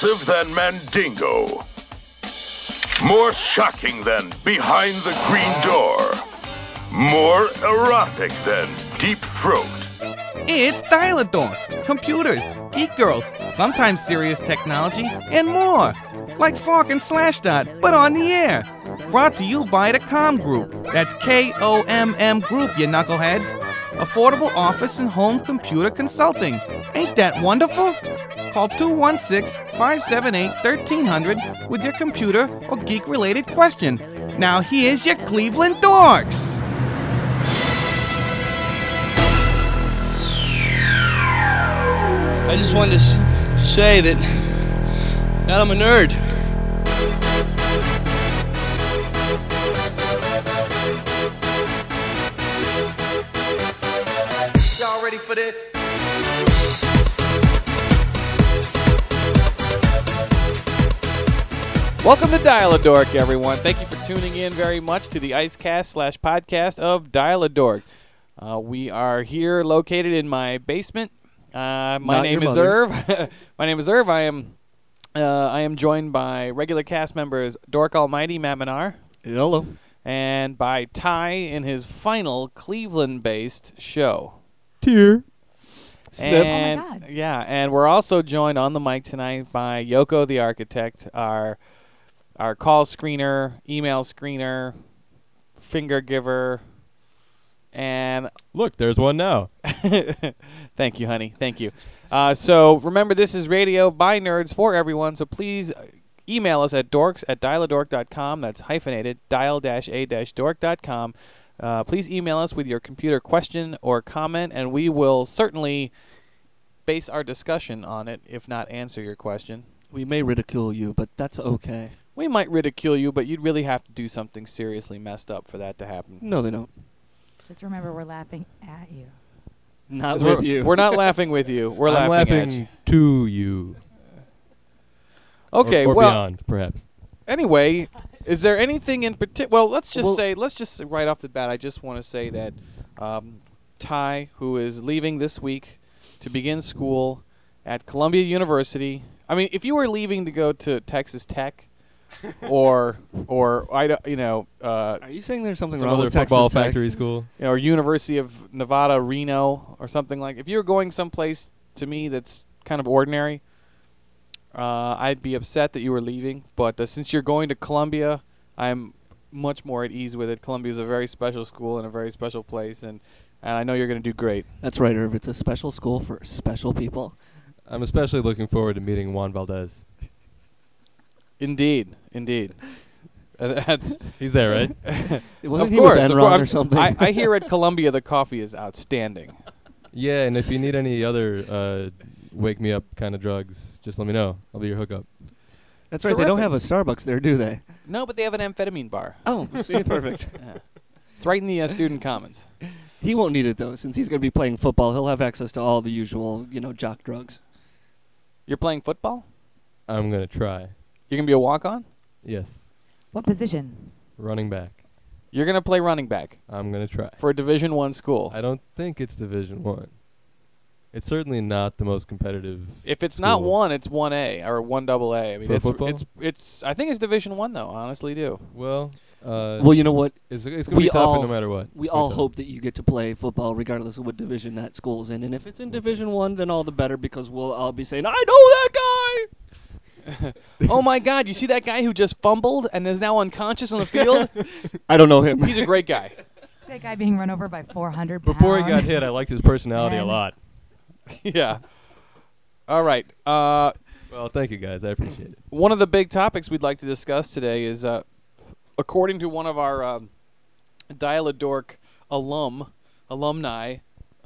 repulsive than Mandingo. More shocking than Behind the Green Door. More erotic than Deep Throat. It's Dial-A-Dork. Computers, geek girls, sometimes serious technology, and more. Like Fork and Slashdot, but on the air. Brought to you by the Com Group. That's K-O-M-M Group, you knuckleheads. Affordable office and home computer consulting. Ain't that wonderful? Call 216-578-1300 with your computer or geek-related question. Now here's your Cleveland Dorks. I just wanted to say that I'm a nerd. Y'all ready for this? Welcome to Dial-A-Dork, everyone. Thank you for tuning in very much to the Icecast/podcast of Dial-A-Dork. We are here located in my basement. My name is Irv. My name is Irv. I am joined by regular cast members Dork Almighty, Matt Menard. Hello. And by Ty in his final Cleveland-based show. Tear. Sniff. And, oh my God. Yeah, and we're also joined on the mic tonight by Yoko the Architect, our call screener, email screener, finger giver, and... Look, there's one now. Thank you, honey. Thank you. So remember, this is radio by nerds for everyone, so please email us at dorks@dialadork.com. That's hyphenated, dial-a-dork.com. Please email us with your computer question or comment, and we will certainly base our discussion on it, if not answer your question. We may ridicule you, but that's okay. We might ridicule you, but you'd really have to do something seriously messed up for that to happen. No, they don't. Just remember, we're laughing at you. Not with you. We're not laughing with you. We're laughing at you. To you. Okay, or well, beyond, perhaps. Anyway, is there anything in particular? Well, let's just say right off the bat, I just want to say that Ty, who is leaving this week to begin school at Columbia University. I mean, if you were leaving to go to Texas Tech, or I don't, Are you saying there's something some wrong other with Texas football Tech? factory school? or University of Nevada, Reno, or something like. If you were going someplace to me that's kind of ordinary, I'd be upset that you were leaving. But since you're going to Columbia, I'm much more at ease with it. Columbia is a very special school and a very special place, and I know you're going to do great. That's right, Irv. It's a special school for special people. I'm especially looking forward to meeting Juan Valdez. Indeed. That's He's there, right? Wasn't of he course. with Enron or something? I hear at Columbia the coffee is outstanding. Yeah, and if you need any other wake me up kind of drugs, just let me know. I'll be your hookup. That's right. They don't have Terrific. a Starbucks there, do they? No, but they have an amphetamine bar. Oh, see, perfect. Yeah. It's right in the student commons. He won't need it, though, since he's going to be playing football. He'll have access to all the usual, jock drugs. You're playing football? I'm going to try. You're going to be a walk-on? Yes. What position? Running back. You're going to play running back I'm going to try. for a Division I school. I don't think it's Division 1. It's certainly not the most competitive. If it's not school. 1, it's 1A or 1AA. I mean, For it's football? it's I think it's Division I though, I honestly do. Well, Well, you know what? it's going to we be tougher all- no matter what. We It's gonna all be tough. hope that you get to play football regardless of what division that school's in. And if it's in Division 1, then all the better because we'll all be saying, I know that guy! Oh my God, you see that guy who just fumbled and is now unconscious on the field? I don't know him. He's a great guy. That guy being run over by 400 pounds. Before he got hit, I liked his personality a Man. lot. Yeah. All right. Well, thank you guys. I appreciate it. One of the big topics we'd like to discuss today is, according to one of our Dial-A-Dork alumni,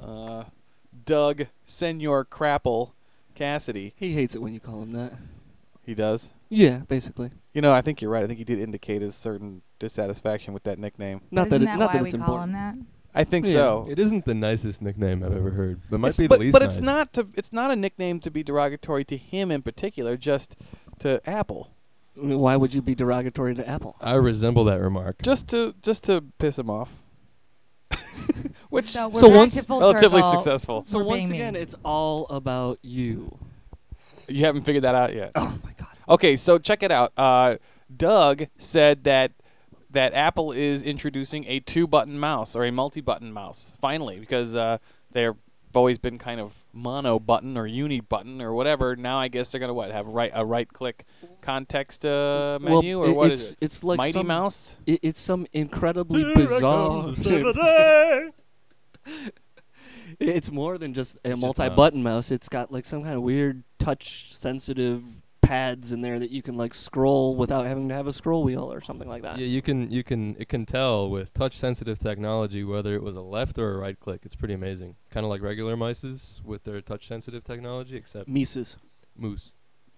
Doug Senor Crapple Cassidy. He hates it when you call him that. He does. Yeah, basically. I think you're right. I think he did indicate his certain dissatisfaction with that nickname. Not Isn't that, that not why that we it's call him important. that? I think Yeah. so. It isn't the nicest nickname I've ever heard, but might It's- be but the least but nice. it's not a nickname to be derogatory to him in particular, just to Apple. I mean, why would you be derogatory to Apple? I resemble that remark. Just to piss him off. Which So we're So back once- to full relatively circle. successful. So We're once being again, mean. it's all about you. You haven't figured that out yet. Oh, my Okay, so check it out. Doug said that Apple is introducing a 2-button mouse or a multi-button mouse finally, because they've always been kind of mono button or uni button or whatever. Now I guess they're gonna have a right click context menu, or what is it? It's like Mighty some Mouse. It's some incredibly bizarre. It's more than just a It's just multi-button mouse. It's got like some kind of weird touch-sensitive pads in there that you can like scroll without having to have a scroll wheel or something like that. Yeah, it can tell with touch-sensitive technology whether it was a left or a right click. It's pretty amazing. Kind of like regular mices with their touch-sensitive technology, except Mises. moose.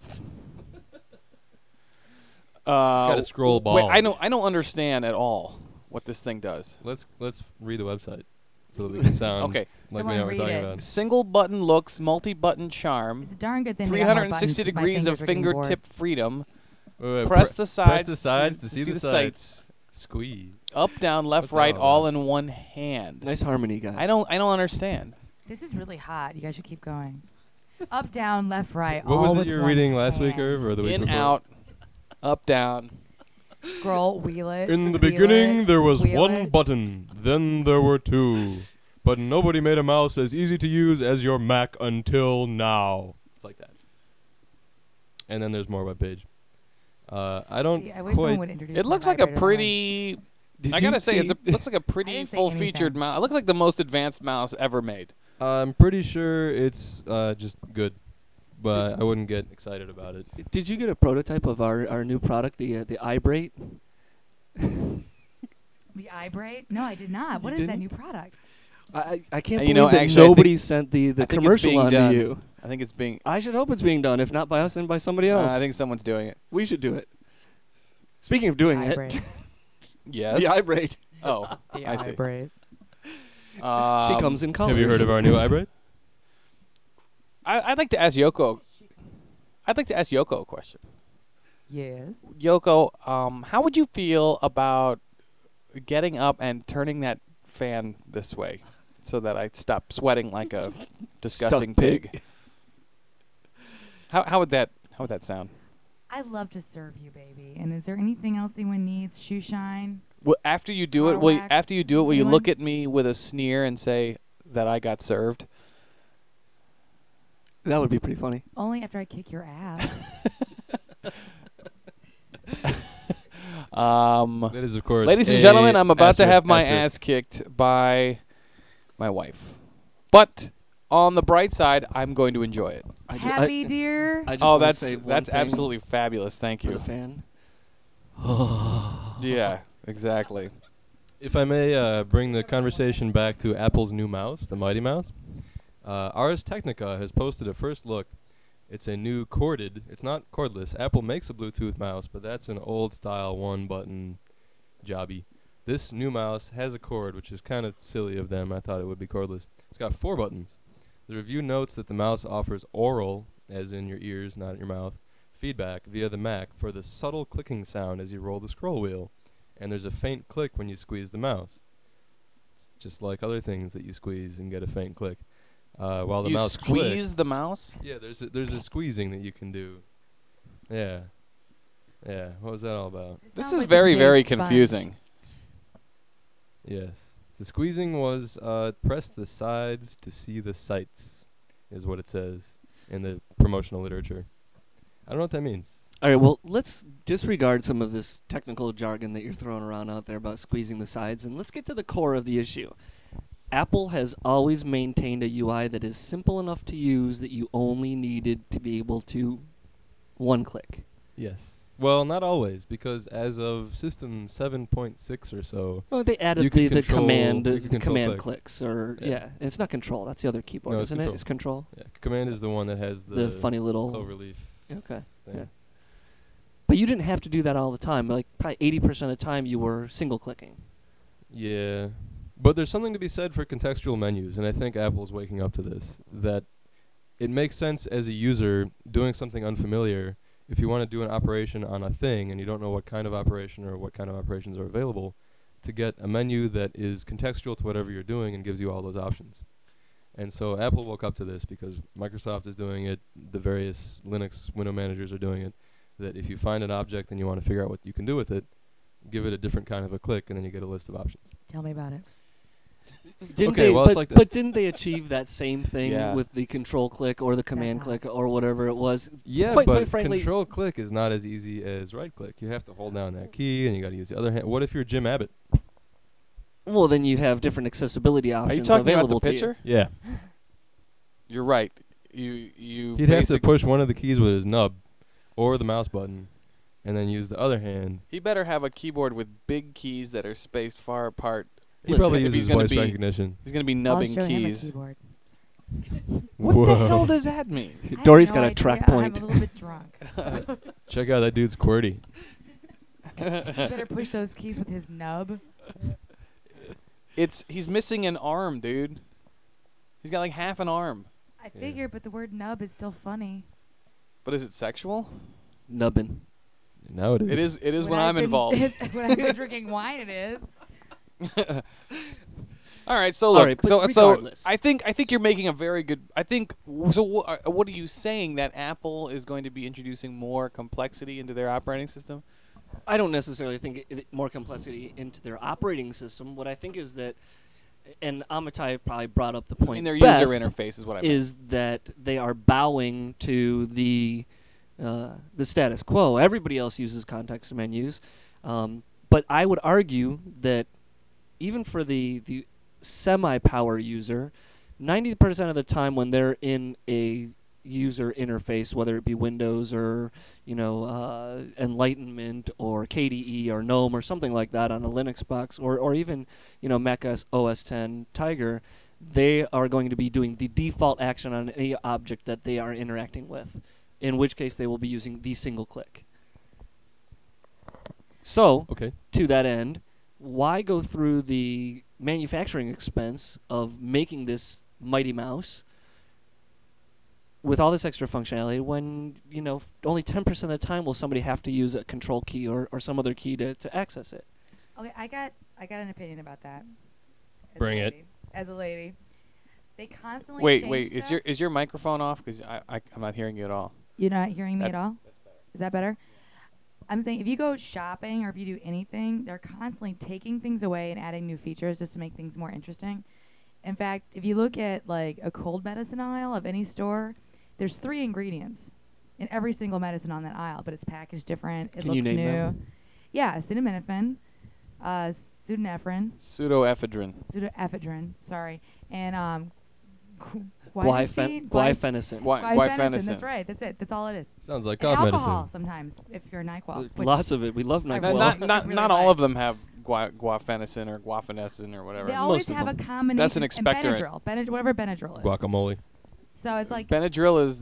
It's got a scroll ball. Wait, I don't understand at all what this thing does. Let's read the website so that we can sound Okay. like we Someone know what we're read talking it. about. Single button looks, multi-button charm, It's a darn good thing. they got more 360 buttons 'cause my degrees of fingers are getting bored. fingertip freedom. Wait, Press the sides. Press the sides to see the sights. Squeeze. Up, down, left, What's that right, all all about? in one hand. Nice harmony, guys. I don't understand. This is really hot. You guys should keep going. Up, down, left, right. What all was it with you were one reading last week, hand. Irv, or the week In, before? out, up, down. Scroll, wheel it. In the wheel beginning, it, there was wheel one it. button. Then there were two. But nobody made a mouse as easy to use as your Mac until now. It's like that. And then there's more webpage. I don't See, I wish someone quite. would introduce It my looks like a vibrator to pretty. Did I you gotta say, it see- looks like a pretty didn't say full-featured anything. mouse. It looks like the most advanced mouse ever made. I'm pretty sure it's just good, but I wouldn't get excited about it. Did you get a prototype of our new product, the iBrate? The iBrate? No, I did not. What You is that didn't? new product? I can't You believe know, that actually, I nobody sent the I think it's commercial being on done. to you. I think it's being. I should hope it's being done. If not by us, then by somebody else. I think someone's doing it. we should do it. Speaking of doing iBrate. it, Yes. the iBrate. Oh, The I see. iBrate. She comes in colors. Have you heard of our new iBrate? I'd like to ask Yoko. I'd like to ask Yoko a question. Yes. Yoko, how would you feel about getting up and turning that fan this way so that I stop sweating like a disgusting Stuck pig. pig? How would that sound? I love to serve you, baby. And is there anything else anyone needs? Shoe shine? Well, after you do it, Car will wax? you Anyone? look at me with a sneer and say that I got served? That would be pretty funny. Only after I kick your ass. That is, of course. Ladies and a gentlemen, I'm about to asterisk, have my asterisk. ass kicked by my wife. But on the bright side, I'm going to enjoy it. Happy, dear? I just Oh, wanna say one that's thing absolutely fabulous. Thank for you. the fan. Yeah, exactly. If I may bring the conversation back to Apple's new mouse, the Mighty Mouse, Ars Technica has posted a first look. It's a new corded, it's not cordless. Apple makes a Bluetooth mouse, but that's an old style one button jobby. This new mouse has a cord, which is kind of silly of them. I thought it would be cordless. It's got 4 buttons. The review notes that the mouse offers oral, as in your ears, not your mouth, feedback via the Mac for the subtle clicking sound as you roll the scroll wheel. And there's a faint click when you squeeze the mouse. It's just like other things that you squeeze and get a faint click. While the You mouse squeeze clicks, the mouse? yeah, there's a squeezing that you can do. Yeah. Yeah, what was that all about? It This sounds is like very, today's very sponge. confusing. Yes. The squeezing was press the sides to see the sights, is what it says in the promotional literature. I don't know what that means. All right, well, let's disregard some of this technical jargon that you're throwing around out there about squeezing the sides, and let's get to the core of the issue. Apple has always maintained a UI that is simple enough to use that you only needed to be able to one-click. Yes. Well, not always, because as of System 7.6 or so, Well, they You added can the control- command you can control command click. clicks, or Yeah. yeah, it's not control. That's the other keyboard, No, it's isn't it? control. It's control. yeah, command is the one that has The funny little. cloverleaf Okay. thing. Yeah. But you didn't have to do that all the time. Like probably 80% of the time, you were single clicking. Yeah. But there's something to be said for contextual menus, and I think Apple's waking up to this, that it makes sense as a user doing something unfamiliar. If you want to do an operation on a thing and you don't know what kind of operation or what kind of operations are available, to get a menu that is contextual to whatever you're doing and gives you all those options. And so Apple woke up to this because Microsoft is doing it, the various Linux window managers are doing it. that if you find an object and you want to figure out what you can do with it, give it a different kind of a click, and then you get a list of options. Tell me about it. But didn't they achieve that same thing Yeah. with the control click or the command That's click or whatever it was? Yeah, quite but frankly, control click is not as easy as right click. You have to hold down that key, and you got to use the other hand. What if you're Jim Abbott? well, then you have different accessibility Are options you talking about available the to you. pitcher? Yeah. You're right. You He'd have to basic- push one of the keys with his nub or the mouse button, and then use the other hand. He better have a keyboard with big keys that are spaced far apart. He Listen, probably if he's uses gonna voice be- recognition. He's going to be I'll nubbing show him a keys. keyboard. What the hell does that mean? I have Dory's no got a idea. track I'm point. a little bit drunk. So Check out that dude's QWERTY. you better push those keys with his nub. He's missing an arm, dude. He's got like half an arm. I figure, but the word nub is still funny. But is it sexual? Nubbin. Now it is. It is when I'm involved. When I've been drinking wine, it is. All right, so All look, right, but so regardless. I think you're making a very good. I think so. What are you saying, that Apple is going to be introducing more complexity into their operating system? I don't necessarily think more complexity into their operating system. What I think is that, and Amitai probably brought up the point In their best, user interface is what I mean. is that they are bowing to the status quo. Everybody else uses context menus, but I would argue that even for the semi-power user, 90% of the time when they're in a user interface, whether it be Windows or Enlightenment or KDE or GNOME or something like that on a Linux box, or even Mac OS X Tiger, they are going to be doing the default action on any object that they are interacting with, in which case they will be using the single click. So, Okay. to that end, why go through the manufacturing expense of making this Mighty Mouse with all this extra functionality when, only 10% of the time will somebody have to use a control key or some other key to access it? Okay, I got an opinion about that. Bring it. As a lady, they constantly Wait, change is stuff. your microphone off? Because I'm not hearing you at all. You're not hearing me That- at all? Is that better? I'm saying if you go shopping or if you do anything, they're constantly taking things away and adding new features just to make things more interesting. In fact, if you look at like a cold medicine aisle of any store, there's 3 ingredients in every single medicine on that aisle, but it's packaged different. It Can you looks name new. them? Yeah, acetaminophen, pseudoephedrine, Pseudoephedrine. sorry, and Guaifenesin. guaifenesin. That's right. That's it. That's all it is. Sounds like And God alcohol medicine. sometimes if you're NyQuil. which Lots of it. We love I NyQuil. really Not all like. of them have guafenesin or guafenesin or whatever. They always Most of have a them. combination. That's an and expectorant. Benadryl, whatever Benadryl is. Guacamole. So it's like Benadryl is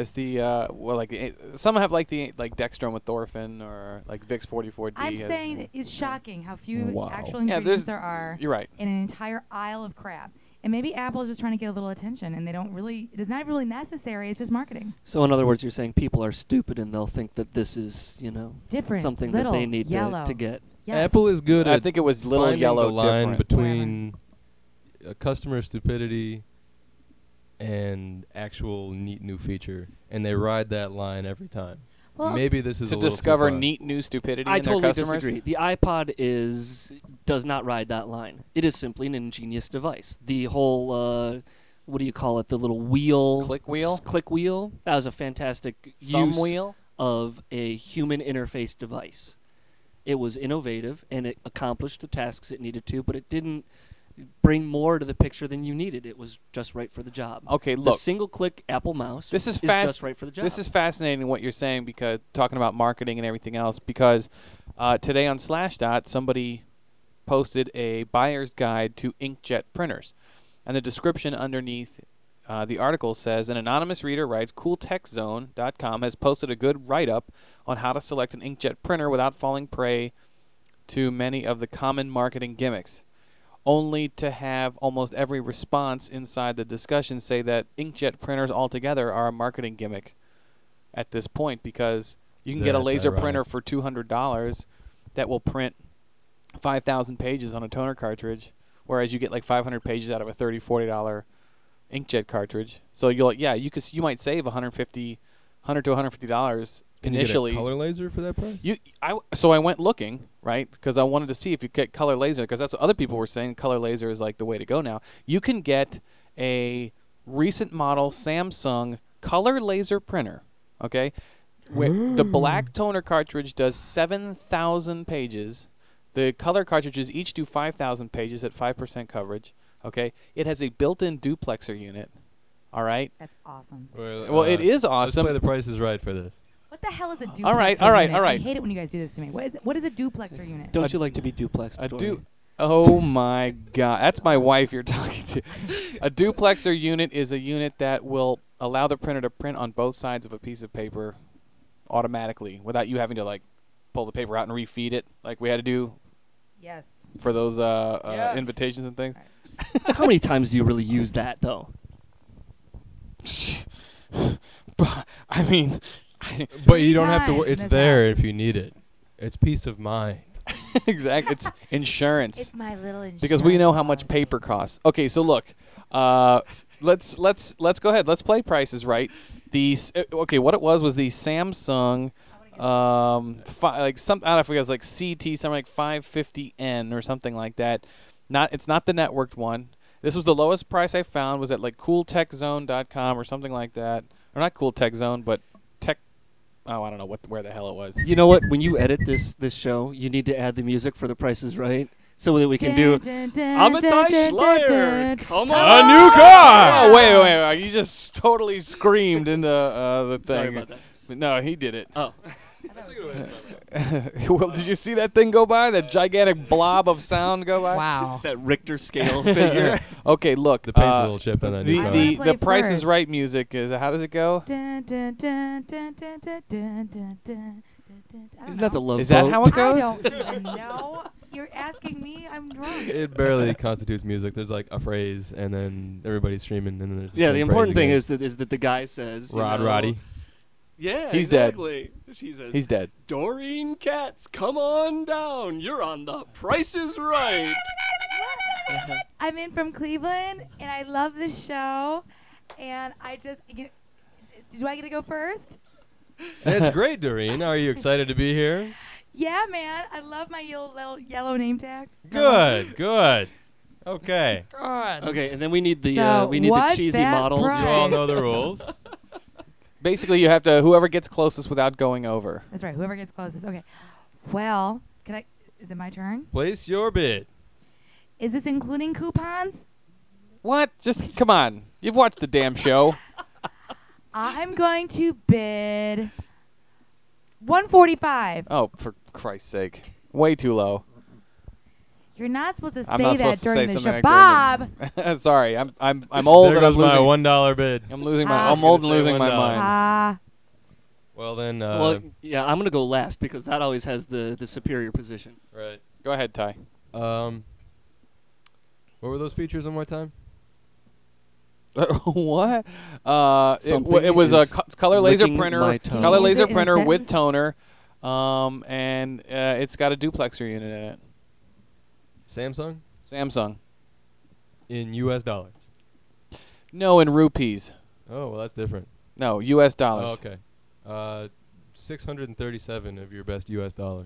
some have like dextromethorphan with Thorfin or like Vicks 44D. I'm has- saying it's shocking how few Wow. actual Yeah, ingredients there's- there are You're right. in an entire aisle of crap. And maybe Apple is just trying to get a little attention, and it is not really necessary. It's just marketing. So in other words, you're saying people are stupid and they'll think that this is, Different, something little, that they need yellow. to get. Yes. Apple is good I at think it was little finding yellow the line different. between customer stupidity and actual neat new feature, and they ride that line every time. Well, Maybe this is to a little too discover far. neat new stupidity I in their totally customers. disagree. The iPod does not ride that line. It is simply an ingenious device. The whole what do you call it? The little wheel, Click wheel? click wheel. That was a fantastic Thumb use wheel. of a human interface device. It was innovative and it accomplished the tasks it needed to, but it didn't bring more to the picture than you needed. It was just right for the job. Okay, The look. single-click Apple mouse This is fast. just right for the job. This is fascinating what you're saying, because talking about marketing and everything else. Because today on Slashdot, somebody posted a buyer's guide to inkjet printers, and the description underneath the article says, an anonymous reader writes, CoolTechZone.com has posted a good write-up on how to select an inkjet printer without falling prey to many of the common marketing gimmicks, only to have almost every response inside the discussion say that inkjet printers altogether are a marketing gimmick at this point, because you can get a That's laser ironic. printer for $200 that will print 5,000 pages on a toner cartridge, whereas you get like 500 pages out of a $30, $40 inkjet cartridge. So you might save $100 to $150 Can initially. you get a color laser for that price? So I went looking, right, because I wanted to see if you get color laser, because that's what other people were saying. Color laser is like the way to go now. You can get a recent model Samsung color laser printer, okay? The black toner cartridge does 7,000 pages. The color cartridges each do 5,000 pages at 5% coverage, okay? It has a built-in duplexer unit, all right? That's awesome. Well, it is awesome. Let's play The Price is Right for this. What the hell is a duplexer All right. unit? I hate it when you guys do this to me. What is a duplexer unit? Don't you like to be duplexed? Oh my God, that's my wife you're talking to. A duplexer unit is a unit that will allow the printer to print on both sides of a piece of paper automatically without you having to like pull the paper out and refeed it like we had to do. Yes. For those Yes. invitations and things. How many times do you really use that, though? I mean, but you don't have to. times in It's this there house. if you need it. It's peace of mind. exactly. It's insurance. It's my little insurance. Because we know how much policy. paper costs. Okay, so look, let's go ahead. Let's play Prices Right. Okay, what it was the Samsung, like some I don't know if it was like CT, something like 550N or something like that. It's not the networked one. This was the lowest price I found was at like CoolTechZone.com or something like that, or not CoolTechZone, but Tech. Oh, I don't know where the hell it was. You know what? When you edit this show, you need to add the music for The Price is Right, so that we can do. Ametai Schleier, come on! A new car! Oh, wait. You just totally screamed into the thing. Sorry about that. But no, he did it. Oh. Well, did you see that thing go by? That gigantic blob of sound go by? Wow. That Richter scale figure. Okay, look. The paint's a little chipped on that new car. The play Price is first. Right music is, how does it go? Dun, dun, dun, dun, dun, dun, dun, dun, dun, dun. I don't Isn't that the know. Love Is that Boat? how it I goes? don't even know. You're asking me? I'm drunk. It barely constitutes music. There's like a phrase, and then everybody's screaming, and then there's Yeah, same the important phrase thing again. is that the guy says, you Rod know, Roddy. Yeah, He's dead. exactly. She says, He's dead. Doreen Katz, come on down. You're on The Price is Right. I'm in from Cleveland, and I love the show. And do I get to go first? That's great, Doreen. Are you excited to be here? Yeah, man. I love my little yellow name tag. Good. Okay. Okay, and then we need the So what's cheesy that models. price? You all know the rules. Basically, you have to, whoever gets closest without going over. That's right. Whoever gets closest. Okay. Well, is it my turn? Place your bid. Is this including coupons? What? Just, come on. You've watched the damn show. I'm going to bid $145. Oh, for Christ's sake. Way too low. You're not supposed to I'm say not that supposed to say during the something show. like Bob! during the- Sorry, I'm old There and I'm goes my losing. $1 bid. I'm losing Ah. I'm old and Gonna say losing my $1. mind. Well then, Well, yeah, I'm going to go last because that always has the superior position. right. Go ahead, Ty. What were those features one more time? What? Something It was a is color laser licking printer, my tongue. color Can you use laser it in a printer with sentence? toner, and it's got a duplexer unit in it. Samsung Samsung. in U.S. dollars. No, in rupees. Oh, well, that's different. No, U.S. Oh, dollars. okay. 637 of your best U.S. dollars.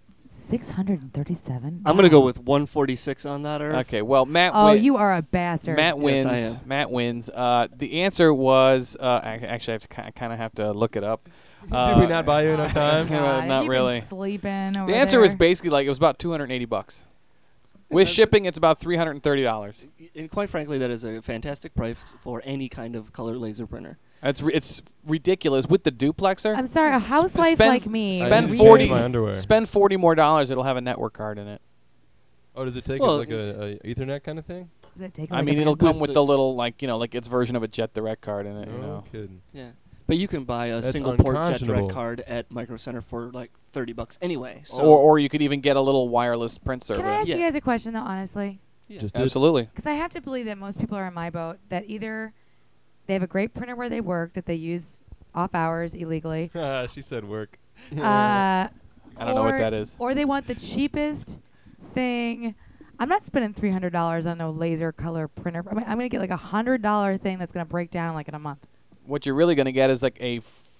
637. I'm going to go with 146 on that, Irv. Okay, well, Matt. Oh, win- you are a bastard. Matt Yes, wins. I am. Matt wins. The answer was actually I kind of have to look it up. Did we not buy you enough time? God. Not You've really. Been sleeping over The answer there. was basically like it was about $280. With shipping, it's about $330. And quite frankly, that is a fantastic price for any kind of color laser printer. It's ridiculous with the duplexer. I'm sorry, a housewife spend- like me. spend I need to 40 change my underwear. Spend $40 more. It'll have a network card in it. Oh, does it take Well, like a Ethernet kind of thing? Does it take I like mean, a it'll minute? come with the little like its version of a Jet Direct card in it. You No know. kidding. Yeah. But you can buy a That's single port Jet unconscionable. Direct card at Micro Center for like $30 anyway. So Or you could even get a little wireless print server. Can I ask Yeah. you guys a question though, honestly? yeah. Just do it. Absolutely. Because I have to believe that most people are in my boat. That either they have a great printer where they work that they use off hours illegally. She said work. I don't know what that is. Or they want the cheapest thing. I'm not spending $300 on no laser color printer. I'm going to get like $100 thing that's going to break down like in a month. What you're really going to get is like a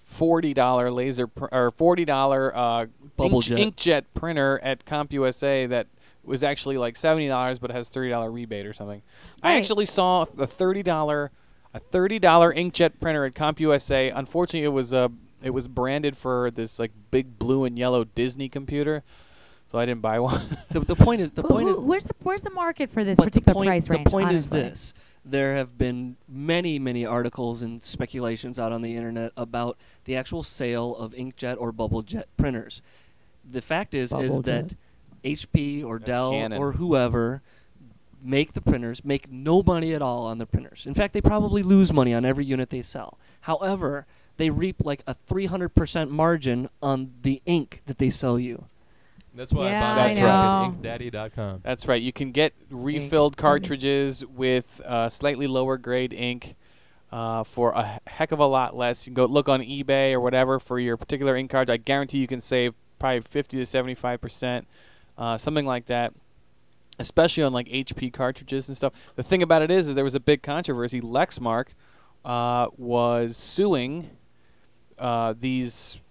$40 or $40 Bubblejet. inkjet printer at CompUSA that was actually like $70, but has $30 rebate or something. I Right. actually saw a $30 inkjet printer at CompUSA. Unfortunately, it was branded for this like big blue and yellow Disney computer, so I didn't buy one. The point is Where's the market for this but particular price range? The point honestly? is this. There have been many articles and speculations out on the internet about the actual sale of inkjet or bubblejet printers. The fact is that HP or That's Dell Canon. or whoever make the printers make no money at all on the printers. In fact, they probably lose money on every unit they sell. However, they reap like a 300% margin on the ink that they sell you. That's why Yeah, I bought That's it right. at inkdaddy.com. That's right. You can get refilled cartridges with slightly lower grade ink for a heck of a lot less. You can go look on eBay or whatever for your particular ink cartridge. I guarantee you can save probably 50 to 75%, something like that, especially on like HP cartridges and stuff. The thing about it is there was a big controversy. Lexmark was suing these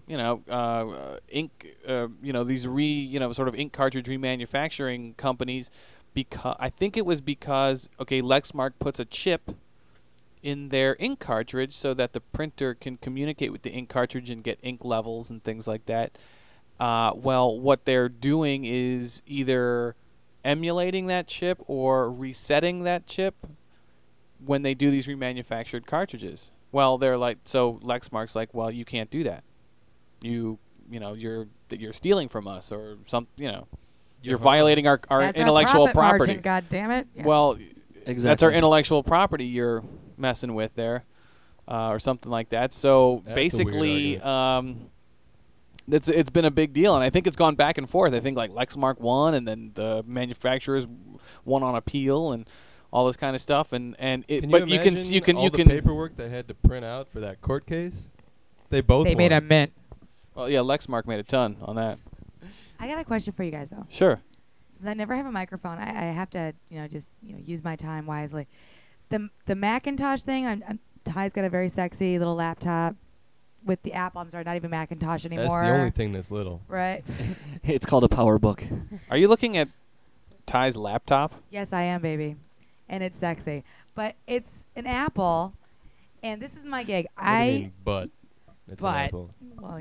ink, these sort of ink cartridge remanufacturing companies, because I think it was because Lexmark puts a chip in their ink cartridge so that the printer can communicate with the ink cartridge and get ink levels and things like that. Well, what they're doing is either emulating that chip or resetting that chip when they do these remanufactured cartridges. Well, they're like, so Lexmark's like, well, you can't do that. You're stealing from us, or you're violating our That's intellectual our profit property. Margin, God damn it! Yeah. Well, Exactly. that's our intellectual property you're messing with there, or something like that. So That's a weird basically, argument. it's been a big deal, and I think it's gone back and forth. I think like Lexmark won, and then the manufacturers won on appeal, and all this kind of stuff. And Can but you imagine you can all the paperwork they had to print out for that court case? They both they made a won. mint. Well, yeah, Lexmark made a ton on that. I got a question for you guys though. Sure. Since I never have a microphone, I have to just use my time wisely. The Macintosh thing, Ty's got a very sexy little laptop with the Apple. I'm sorry, not even Macintosh That's anymore. the only thing that's little. Right. It's called a PowerBook. Are you looking at Ty's laptop? Yes, I am, baby, and it's sexy. But it's an Apple, and this is my gig. What do you mean, but it's an but Apple. well,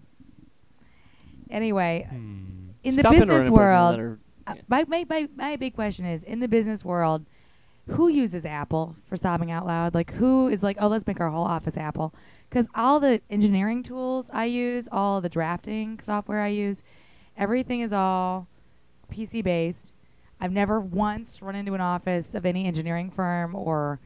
Anyway, in the Stop business interrupting world, letter. my big question is, in the business world, who uses Apple for sobbing out loud? Like, who is like, oh, let's make our whole office Apple? Because all the engineering tools I use, all the drafting software I use, everything is all PC-based. I've never once run into an office of any engineering firm or,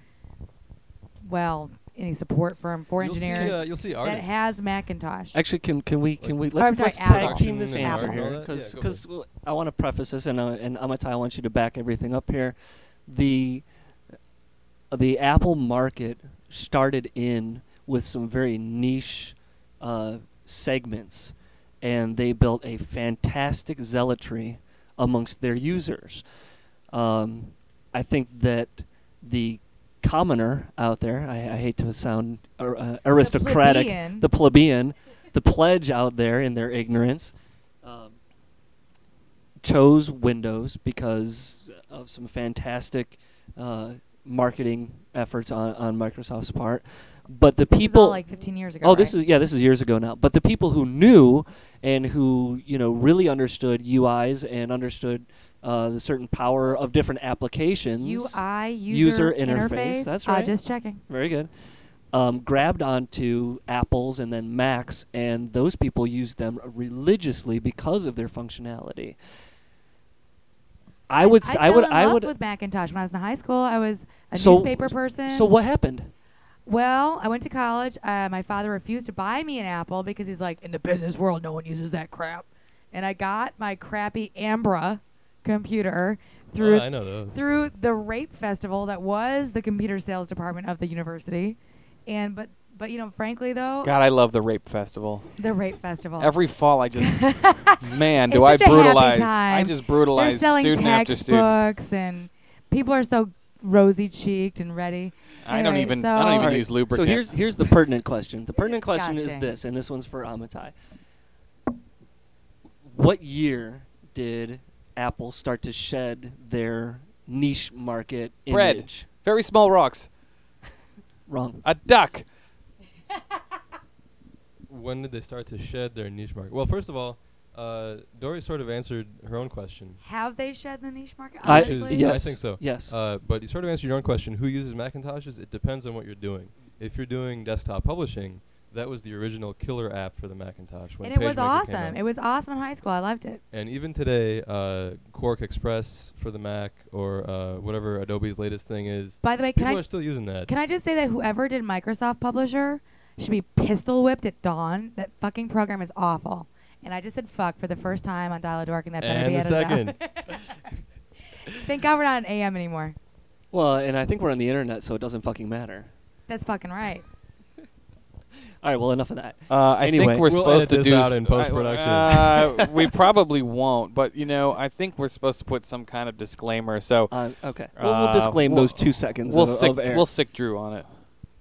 any support firm for engineers You'll see that artists. has Macintosh. Actually, can we I'm let's sorry, tag Apple. team this Production answer and here all that? Yeah, go because I want to preface this and Amitai, I want you to back everything up here. The Apple market started in with some very niche segments, and they built a fantastic zealotry amongst their users. I think that the commoner out there, I hate to sound aristocratic, the plebeian, the pledge out there in their ignorance, chose Windows because of some fantastic marketing efforts on Microsoft's part. But the This is people, all like 15 years ago. oh, right? this is years ago now. But the people who knew and who really understood UIs and understood the certain power of different applications. UI, user interface. That's right. Just checking. Very good. Grabbed onto Apples and then Macs, and those people used them religiously because of their functionality. I would with Macintosh when I was in high school. I was a newspaper person. So what happened? Well, I went to college. My father refused to buy me an Apple because he's like, in the business world, no one uses that crap. And I got my crappy Ambra computer through I know those. through the Rape Festival that was the computer sales department of the university. And but frankly though, God, I love the Rape Festival. the Rape Festival. Every fall, I just man, do It's I such a happy brutalize! time. I just They're brutalize selling student after student. textbooks, and people are so rosy cheeked and ready. I don't Anyway, even so- use lubricant. So here's the pertinent question. The pertinent question is Disgusting. this, and this one's for Amitai. What year did Apple start to shed their niche market Bread. image? Very small rocks. Wrong. A duck. When did they start to shed their niche market? Well, first of all, Dory sort of answered her own question. Have they shed the niche market? I- Honestly? yes. I think so. Yes. But you sort of answered your own question. Who uses Macintoshes? It depends on what you're doing. If you're doing desktop publishing, that was the original killer app for the Macintosh. When And it was PageMaker came awesome. out. It was awesome in high school. I loved it. And even today, Quark Express for the Mac or whatever Adobe's latest thing is, By the way, people are still using that. can I just say that whoever did Microsoft Publisher should be pistol whipped at dawn. That fucking program is awful. And I just said fuck for the first time on Dial a Dork, and that better And be the edited out. Thank God we're not on AM anymore. Well, and I think we're on the internet, so it doesn't fucking matter. That's fucking right. All right, well, enough of that. I Anyway. think we're We'll supposed to edit do this out in post-production. we probably won't, but I think we're supposed to put some kind of disclaimer. So Okay. We'll disclaim we'll- those 2 seconds we'll of air. we'll sick Drew on it.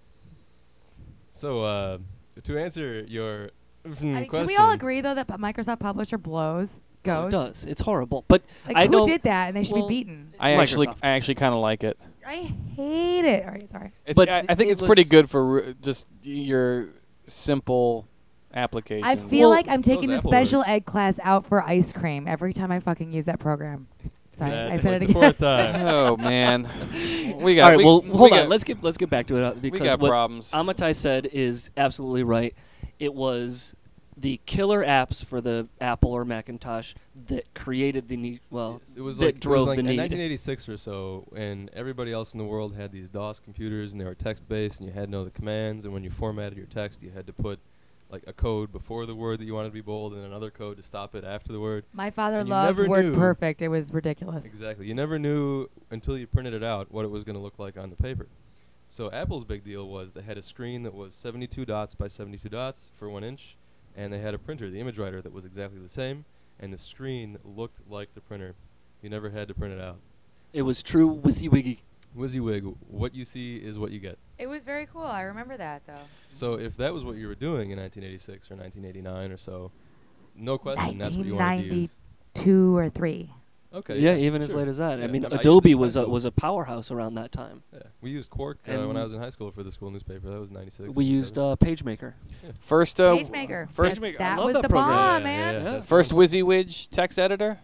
So to answer your I mean, question, can we all agree though that Microsoft Publisher blows? Oh, Goes. it does. It's horrible. But Like I who know did that? And they should well, be beaten. I Microsoft. actually kind of like it. I hate it. All right, sorry. But I think it it's pretty was- good for just your simple application. I feel Well, like I'm so taking the is Apple special ed class out for ice cream every time I fucking use that program. Sorry, I That's said like it the again. fourth time. Oh man, we got. All right, we, well, we hold got, on. Let's get back to it we because got what problems. Amitai said is absolutely right. It was the killer apps for the Apple or Macintosh that created the need. Well, It was that like, drove in the need. 1986 or so, and everybody else in the world had these DOS computers, and they were text-based, and you had to know the commands, and when you formatted your text, you had to put like a code before the word that you wanted to be bold, and another code to stop it after the word. My father And you loved never Word knew- Perfect. It was ridiculous. Exactly. You never knew until you printed it out what it was going to look like on the paper. So Apple's big deal was they had a screen that was 72 dots by 72 dots for 1 inch, and they had a printer, the image writer, that was exactly the same, and the screen looked like the printer. You never had to print it out. It was true WYSIWYG. WYSIWYG, what you see is what you get. It was very cool. I remember that though. So if that was what you were doing in 1986 or 1989 or so, no question that's what you wanted to use. 1992 or 3. Okay. Yeah, even as sure. late as that. I Yeah, mean, I used Adobe it in high was school. was a powerhouse around that time. Yeah. We used Quark when And I was in high school for the school newspaper. That was 96. We used 97. PageMaker. First, PageMaker. first- That, I that love was that the program. bomb, Yeah, man. yeah, that's first cool. WYSIWYG text editor.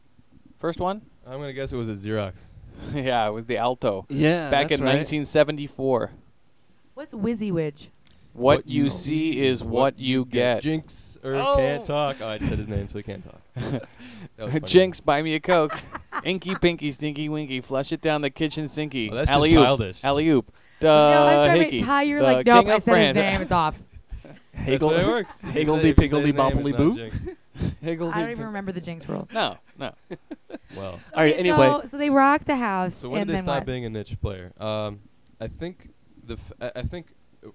First one. I'm going to guess it was a Xerox. Yeah, it was the Alto. Yeah, Back that's in right. 1974. What's WYSIWYG? What you see is what you get. Jinx Oh. can't talk. Oh, I just said his name, so he can't talk. That was funny. Jinx, buy me a Coke. Inky, pinky, stinky, winky. Flush it down the kitchen sinky. Oh, that's just Alley-oop. childish. Alley-oop. No, I'm sorry, hickey. but Ty, you're The like, nope, king I of said his France. name, it's off. That's the way it works. You say- Higgledy if you say his piggledy name, it's boppily not boo. Jinx. Higgledy I don't even pig- remember the Jinx rules. No, no. Well, All right, Okay, anyway. So they rocked the house, so when and did they then stop what? being a niche player? I think I think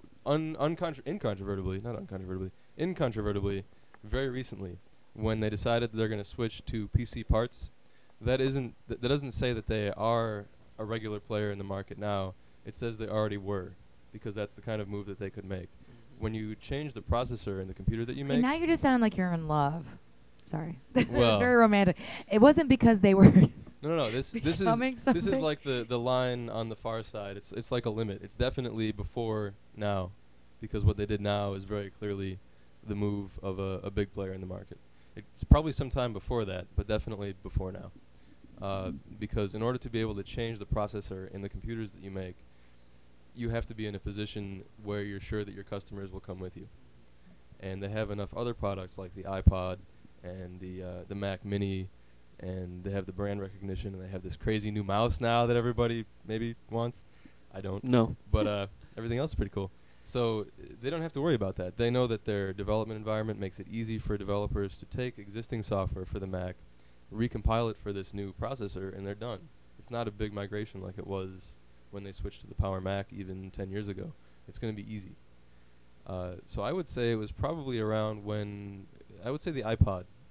incontrovertibly, very recently, when they decided that they're going to switch to PC parts, that doesn't say that they are a regular player in the market now. It says they already were, because that's the kind of move that they could make. When you change the processor in the computer that you Okay, make, now you're just sounding like you're in love. Sorry. It was Well. very romantic. It wasn't because they were no. This is becoming this something. is like the line on the far side. It's like a limit. It's definitely before now, because what they did now is very clearly the move of a big player in the market. It's probably some time before that, but definitely before now. Because in order to be able to change the processor in the computers that you make, you have to be in a position where you're sure that your customers will come with you. And they have enough other products like the iPod and the Mac Mini, and they have the brand recognition, and they have this crazy new mouse now that everybody maybe wants. I don't. No. But everything else is pretty cool. So they don't have to worry about that. They know that their development environment makes it easy for developers to take existing software for the Mac, recompile it for this new processor, and they're done. It's not a big migration like it was when they switched to the Power Mac even 10 years ago. It's going to be easy. So I would say it was probably around when, I would say the iPod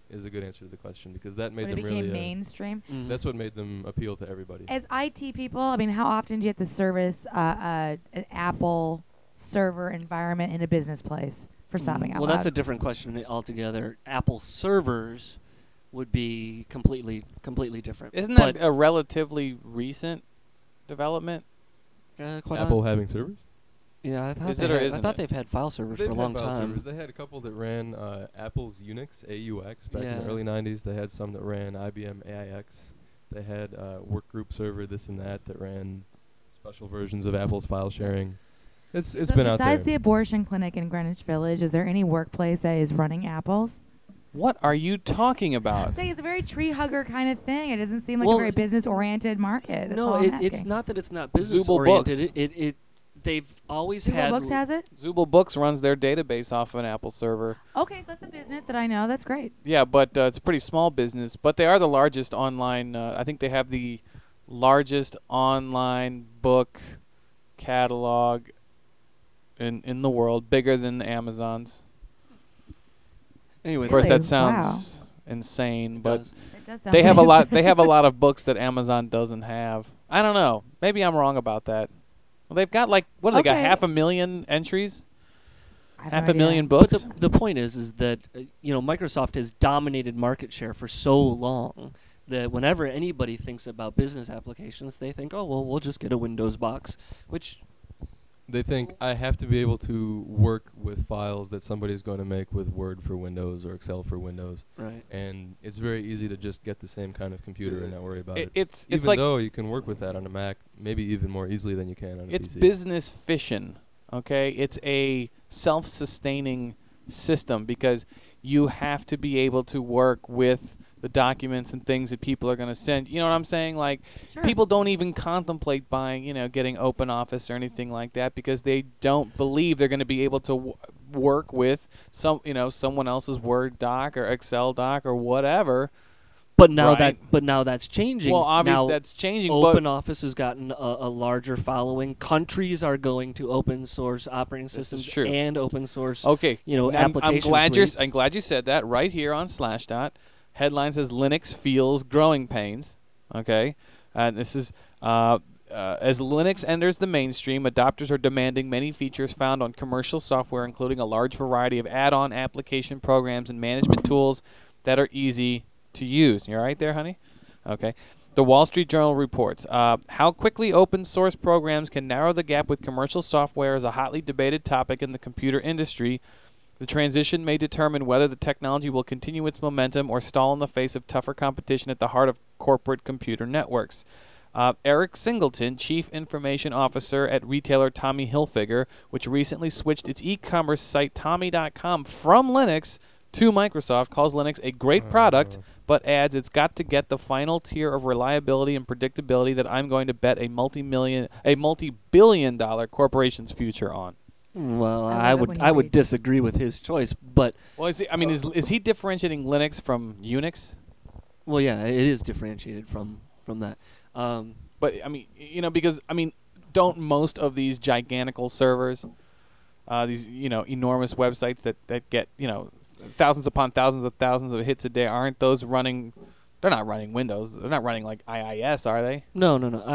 is a good answer to the question because that made When it them became really. mainstream. That's what made them appeal to everybody. As IT people, I mean, how often do you have to service an Apple server environment in a business place for sobbing out Well, loud? that's a different question altogether. Apple servers would be completely different. Isn't but that a relatively recent development? quite Apple honest- having servers? Yeah, I thought Is it or I isn't thought it? they've had file servers They've for a had long file time. servers. They had a couple that ran Apple's Unix, AUX, back in the Yeah. early 90s. They had some that ran IBM AIX. They had workgroup server, this and that ran special versions of Apple's file sharing. It's So been out there. besides the abortion clinic in Greenwich Village, is there any workplace that is running Apples? What are you talking I'm about? saying it's a very tree hugger kind of thing. It doesn't seem like Well, a very business-oriented market. That's No, all I'm it's asking. not that it's not business Zubul oriented. Books. They've always Google had. Books has it? Zubul Books runs their database off of an Apple server. Okay, so that's a business that I know. That's great. Yeah, but it's a pretty small business. But they are the largest online. I think they have the largest online book catalog in the world, bigger than Amazon's. Anyway, Of course, Really? that sounds insane, but It does sound they have a like- lot. They have a lot of books that Amazon doesn't have. I don't know. Maybe I'm wrong about that. Well, they've got like what do they got? Okay. 500,000 entries, I have no 500,000 idea. books. But the point is that Microsoft has dominated market share for so long that whenever anybody thinks about business applications, they think, oh well, we'll just get a Windows box, which They think I have to be able to work with files that somebody's going to make with Word for Windows or Excel for Windows. right. And it's very easy to just get the same kind of computer and not worry about it. It's Even like though you can work with that on a Mac, maybe even more easily than you can on a it's PC. business fission. Okay, it's a self-sustaining system because you have to be able to work with the documents and things that people are going to send. You know what I'm saying? Like Sure. people don't even contemplate buying, getting Open Office or anything like that because they don't believe they're going to be able to work with someone else's Word doc or Excel doc or whatever. But now Right. now that's changing. Well, obviously now, that's changing, Open but Office has gotten a larger following. Countries are going to open source operating is systems true. and open source. okay, I'm application glad suites. I'm glad you said that right here on Slashdot. Headline says Linux feels growing pains. Okay, and this is as Linux enters the mainstream, adopters are demanding many features found on commercial software, including a large variety of add-on application programs and management tools that are easy to use. You all right there, honey? Okay. The Wall Street Journal reports how quickly open source programs can narrow the gap with commercial software is a hotly debated topic in the computer industry. The transition may determine whether the technology will continue its momentum or stall in the face of tougher competition at the heart of corporate computer networks. Eric Singleton, Chief Information Officer at retailer Tommy Hilfiger, which recently switched its e-commerce site Tommy.com from Linux to Microsoft, calls Linux a great product, but adds it's got to get the final tier of reliability and predictability that I'm going to bet a multi-billion-dollar corporation's future on. Well, I love it when you I would read. disagree with his choice, but Well, is he differentiating Linux from Unix? well, yeah, it is differentiated from that. But because don't most of these gigantical servers, these enormous websites that get thousands upon thousands of hits a day, aren't those running? They're not running Windows. They're not running like IIS, are they? No.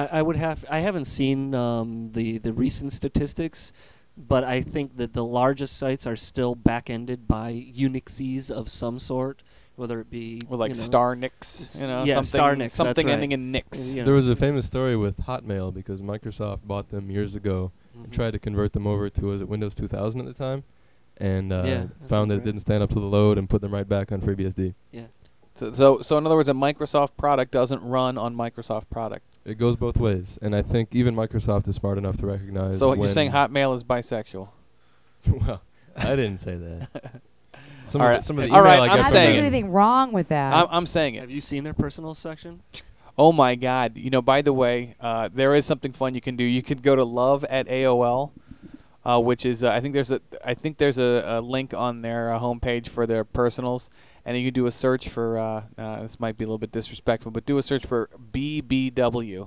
I haven't seen the recent statistics, but I think that the largest sites are still back-ended by Unixes of some sort, whether it be Or like you know, StarNix, yeah, something StarNix, that's something right. ending in Nix. you know. There was a famous story with Hotmail because Microsoft bought them years ago and tried to convert them over to Windows 2000 at the time, and Yeah, that found sounds that it right. didn't stand up to the load and put them right back on FreeBSD. Yeah. So in other words, a Microsoft product doesn't run on Microsoft product. It goes both ways, and I think even Microsoft is smart enough to recognize. So you're when saying Hotmail is bisexual? Well, I didn't say that. Some All of right. the, some of the All email right, I I'm Not get that from saying there's it. them- anything wrong with that. I'm saying it. Have you seen their personal section? Oh my God! By the way, there is something fun you can do. You could go to Love at AOL, which is I think there's a link on their homepage for their personals, and you can do a search for. This might be a little bit disrespectful, but do a search for BBW.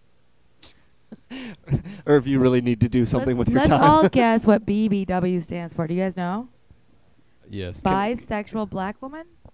Or if you really need to do something with your let's time. all guess what BBW stands for. Do you guys know? Yes. Bisexual black woman?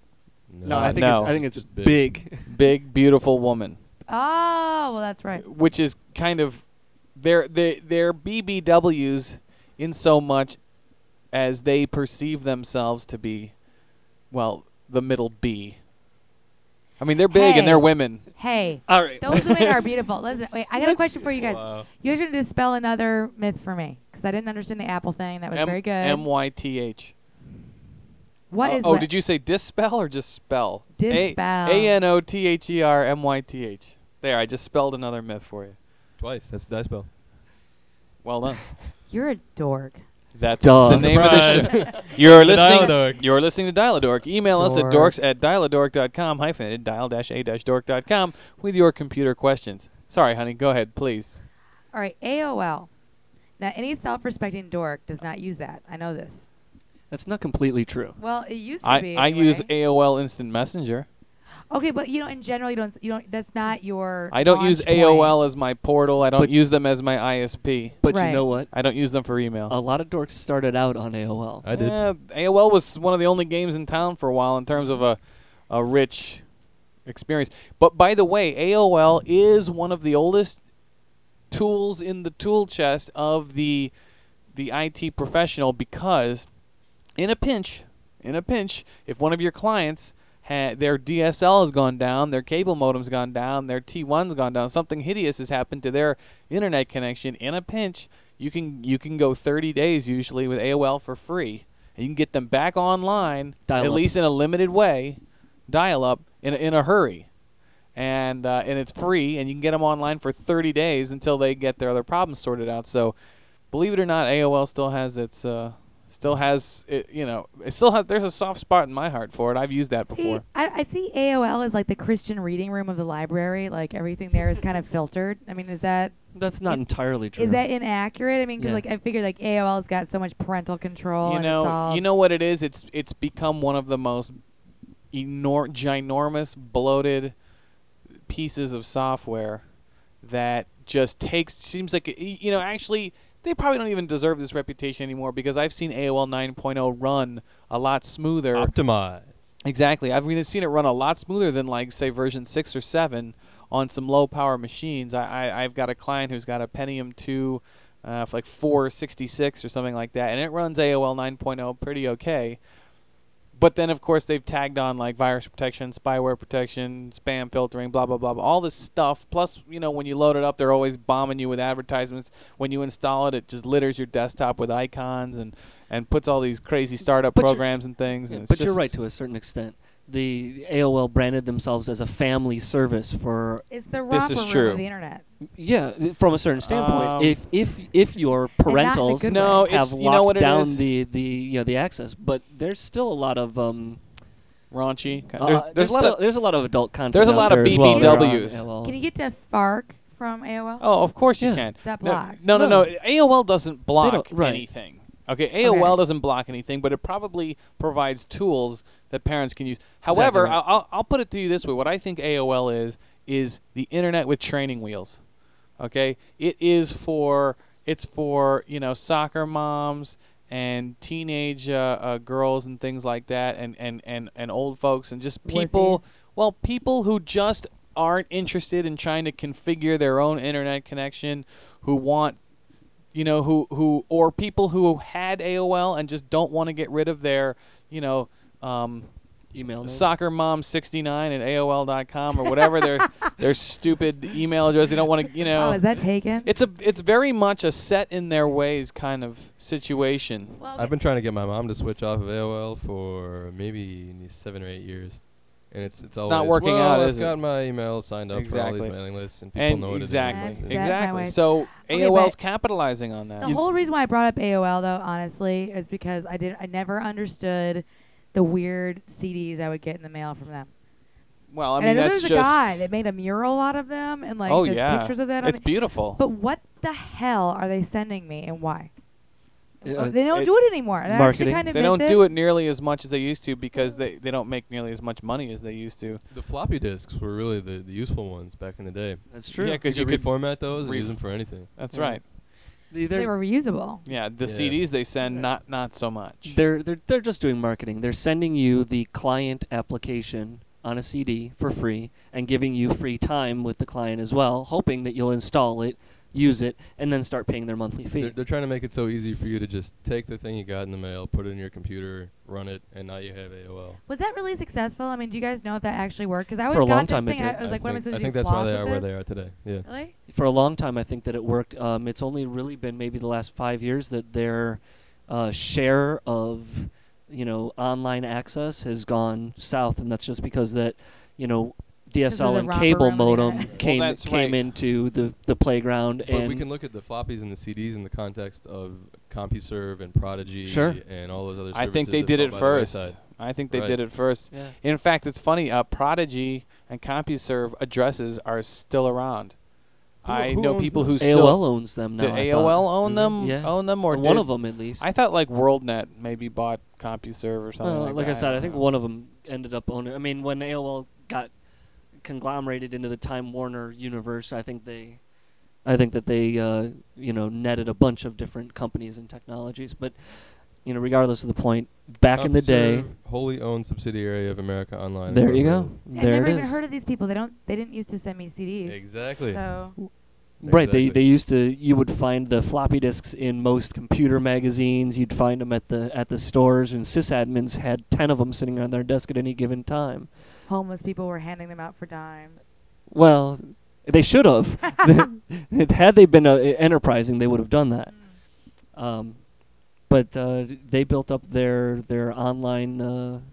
No, I think no. I think it's Just big. Big, beautiful woman, Oh, well, that's right. which is kind of they're BBWs in so much as they perceive themselves to be, well, the middle B. I mean, they're big and they're Hey. women. Hey, All right. those women are beautiful. Listen, wait, I got a question for you guys. Wow. You guys should dispel another myth for me because I didn't understand the Apple thing. That was very good. MYTH. What is Oh, what? did you say dispel or just spell? Dispel. ANOTHERMYTH. There, I just spelled another myth for you. Twice. That's die spell. Well done. You're a dork. That's Duh. the name of the Surprise. show. You're The listening. Dial-A-Dork. You're listening to Dial-A-Dork. Email us at Dork. dorks@dialadork.com, hyphenated dial-a-dork.com with your computer questions. Sorry, honey. Go ahead, please. All right, AOL. Now, any self-respecting dork does not use that. I know this. That's not completely true. Well, it used to I be. use anyway. AOL Instant Messenger. Okay, but in general, you don't. That's not your. I don't use launch point. AOL as my portal. I don't But- use them as my ISP. But Right. you know what? I don't use them for email. A lot of dorks started out on AOL. I did. AOL was one of the only games in town for a while in terms of a rich experience. But by the way, AOL is one of the oldest tools in the tool chest of the IT professional because in a pinch, if one of your clients their DSL has gone down, their cable modem's gone down, their T1's gone down, something hideous has happened to their internet connection, in a pinch, you can go 30 days usually with AOL for free. And you can get them back online, Dial at up. least in a limited way, dial up in a hurry. And it's free, and you can get them online for 30 days until they get their other problems sorted out. So, believe it or not, AOL still has its there's a soft spot in my heart for it. I've used that See, before. I see AOL as like the Christian reading room of the library. Like everything there is kind of filtered. I mean, is that That's not entirely true. inaccurate? I mean, because Yeah. like I figured like AOL's got so much parental control. You and it's know, all you know what it is? It's become one of the most ginormous, bloated pieces of software that just seems like actually they probably don't even deserve this reputation anymore because I've seen AOL 9.0 run a lot smoother. Optimize. Exactly. I've even seen it run a lot smoother than like say version 6 or 7 on some low power machines. I've got a client who's got a Pentium 2 for like 466 or something like that, and it runs AOL 9.0 pretty okay. But then, of course, they've tagged on like virus protection, spyware protection, spam filtering, blah, blah, blah, blah, all this stuff. Plus, when you load it up, they're always bombing you with advertisements. When you install it, it just litters your desktop with icons and puts all these crazy startup But you're- programs and things. Yeah, And it's but you're just- right to a certain extent. The AOL branded themselves as a family service for it's the This romper is room true. of the internet. from a certain standpoint. If your not in a parentals good No, way. it's have you know what locked it down is? the access, but there's still a lot of Raunchy. there's a lot of adult content. there's a out lot of there as well that are on BBWs. AOL. Can you get to FARC from AOL? Oh, of course you Yeah. can. Is that No, blocked? no. AOL doesn't block don't- right. anything. Okay, AOL Okay. doesn't block anything, but it probably provides tools that parents can use. However, right. I'll put it to you this way: what I think AOL is the internet with training wheels. Okay, it's for soccer moms and teenage girls and things like that, and old folks and just people. Wussies. Well, people who just aren't interested in trying to configure their own internet connection, who want, who or people who had AOL and just don't want to get rid of their, Email name. soccer mom 69 at AOL.com or whatever their stupid email address. They don't want to, Oh, is that taken? It's very much a set in their ways kind of situation. Well, I've been trying to get my mom to switch off of AOL for maybe 7 or 8 years. And it's always not working out, I've is it? got my email signed up for all Exactly. these mailing lists, and people know what exactly, it is. That's set my exactly. ways. So Okay, AOL's but capitalizing on that. the whole reason why I brought up AOL, though, honestly, is because I never understood the weird CDs I would get in the mail from them. Well, I and mean, I know that's there's a just. guy that made a mural out of them, and like Oh there's yeah, pictures of that. it's beautiful. But what the hell are they sending me, and why? Yeah, They don't it- do it anymore. And I actually marketing. kind of They miss don't do it nearly as much as they used to because they don't make nearly as much money as they used to. The floppy disks were really the useful ones back in the day. That's true. Yeah, 'cause you you could could reformat those and ref- use them for anything. That's Yeah. right. So they were reusable. Yeah, the Yeah. CDs they send, not so much. They're just doing marketing. They're sending you the client application on a CD for free and giving you free time with the client as well, hoping that you'll install it, use it, and then start paying their monthly fee. They're trying to make it so easy for you to just take the thing you got in the mail, put it in your computer, run it, and now you have AOL. Was that really successful? I mean, do you guys know if that actually worked? Because I For always a long got this time it thing. did. I was like, what am I supposed I to think do? that's why floss they with are where this? they are today. Yeah. Really? For a long time, I think that it worked. It's only really been maybe the last 5 years that their share of, online access has gone south, and that's just because that, DSL the and romper cable room and modem internet. came that's came right. into the playground, But and we can look at the floppies and the CDs in the context of CompuServe and Prodigy Sure. and all those other I services. think they that did fell it by the first. wayside. I think they Right. did it first. Yeah. In fact, it's funny. Prodigy and CompuServe addresses are still around. I who know owns people them? who still. AOL owns them now. Did I AOL thought. own them? Yeah. Own them, or one did- of them at least. I thought like WorldNet maybe bought CompuServe or something like Like that. I said, I don't think know. one of them ended up owning. I mean, when AOL got conglomerated into the Time Warner universe, I think that they netted a bunch of different companies and technologies. But regardless of the point, back in the day, CompuServe, wholly owned subsidiary of America Online. there you go. Incorporated. See, I've There never it even is. heard of these people. They didn't used to send me CDs. Exactly. So Right, Exactly. they used to. You would find the floppy disks in most computer magazines. You'd find them at the stores, and sysadmins had 10 of them sitting on their desk at any given time. homeless people were handing them out for dimes. Well, they should have. Had they been enterprising, they would have done that. But they built up their online,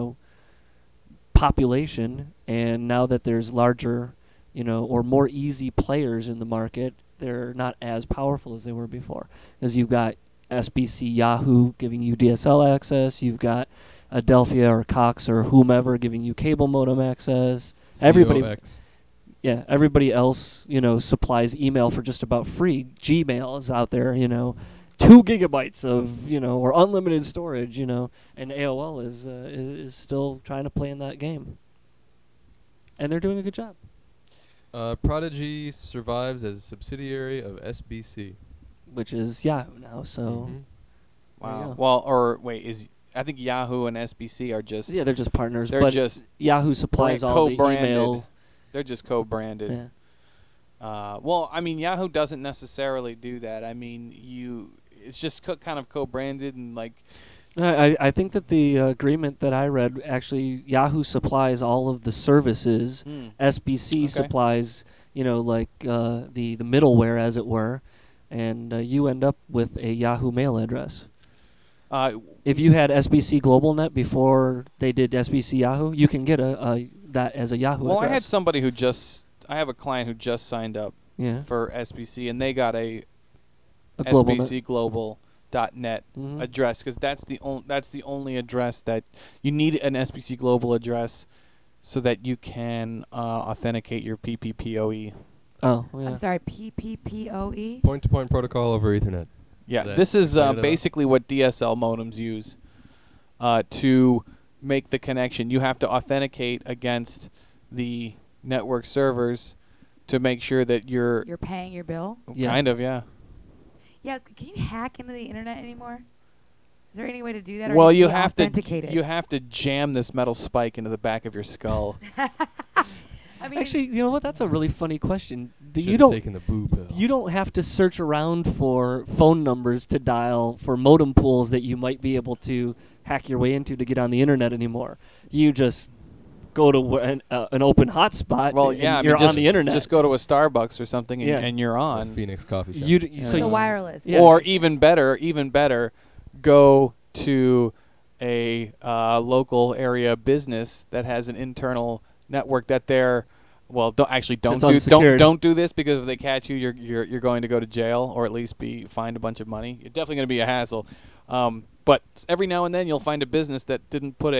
population, and now that there's larger, or more easy players in the market, they're not as powerful as they were before. Because you've got SBC Yahoo giving you DSL access, you've got Adelphia or Cox or whomever giving you cable modem access. Everybody, COX. yeah, everybody else, supplies email for just about free. Gmail is out there, 2 gigabytes of, or unlimited storage, and AOL is still trying to play in that game, and they're doing a good job. Prodigy survives as a subsidiary of SBC. Which is Yahoo now, so Mhm. there you Wow. go. Well, or wait, I think Yahoo and SBC are just. yeah, they're just partners. They're but just Yahoo supplies all the co-branded. email. They're just co-branded. Yeah. Well, I mean, Yahoo doesn't necessarily do that. I mean, it's just kind of co-branded and like. I think that the agreement that I read, actually, Yahoo supplies all of the services. SBC Okay. supplies, the middleware, as it were, and you end up with a Yahoo mail address. If you had SBC GlobalNet before they did SBC Yahoo, you can get that as a Yahoo Well, address. I had somebody I have a client who just signed up Yeah. for SBC, and they got a GlobalNet. SBCglobal.net Mhm. address because that's the only address that you need, an SBC Global address so that you can authenticate your PPPoE. Oh, yeah. I'm sorry, PPPoE. Point-to-point protocol over Ethernet. Yeah, That this is cleared it up. basically what DSL modems use to make the connection. You have to authenticate against the network servers to make sure that you're You're paying your bill. Yeah. kind of, yeah. Yeah, can you hack into the internet anymore? Is there any way to do that? Or Well, do you we have to authenticate it? you have to jam this metal spike into the back of your skull. I mean, Actually, you know what? That's a really funny question. You Should've don't taken the boo pill. you don't have to search around for phone numbers to dial for modem pools that you might be able to hack your way into to get on the internet anymore. You just go to an open hotspot. Well, and yeah, I mean, you're just, on the internet. Just go to a Starbucks or something, and, Yeah. and you're Or on. Phoenix Coffee Shop. so the wireless. Yeah. Or even better, go to a local area business that has an internal network that they're. Well, don't That's do unsecured. don't do this because if they catch you, you're going to go to jail or at least be fined a bunch of money. You're definitely going to be a hassle. But every now and then you'll find a business that didn't put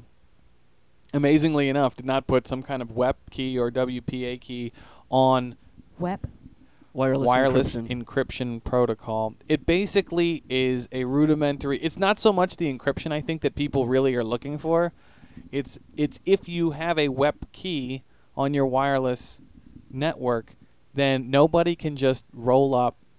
amazingly enough, did not put some kind of WEP key or WPA key on WEP. wireless encryption protocol. It basically is a rudimentary. It's not so much the encryption I think that people really are looking for. It's if you have a WEP key on your wireless network, then nobody can just roll up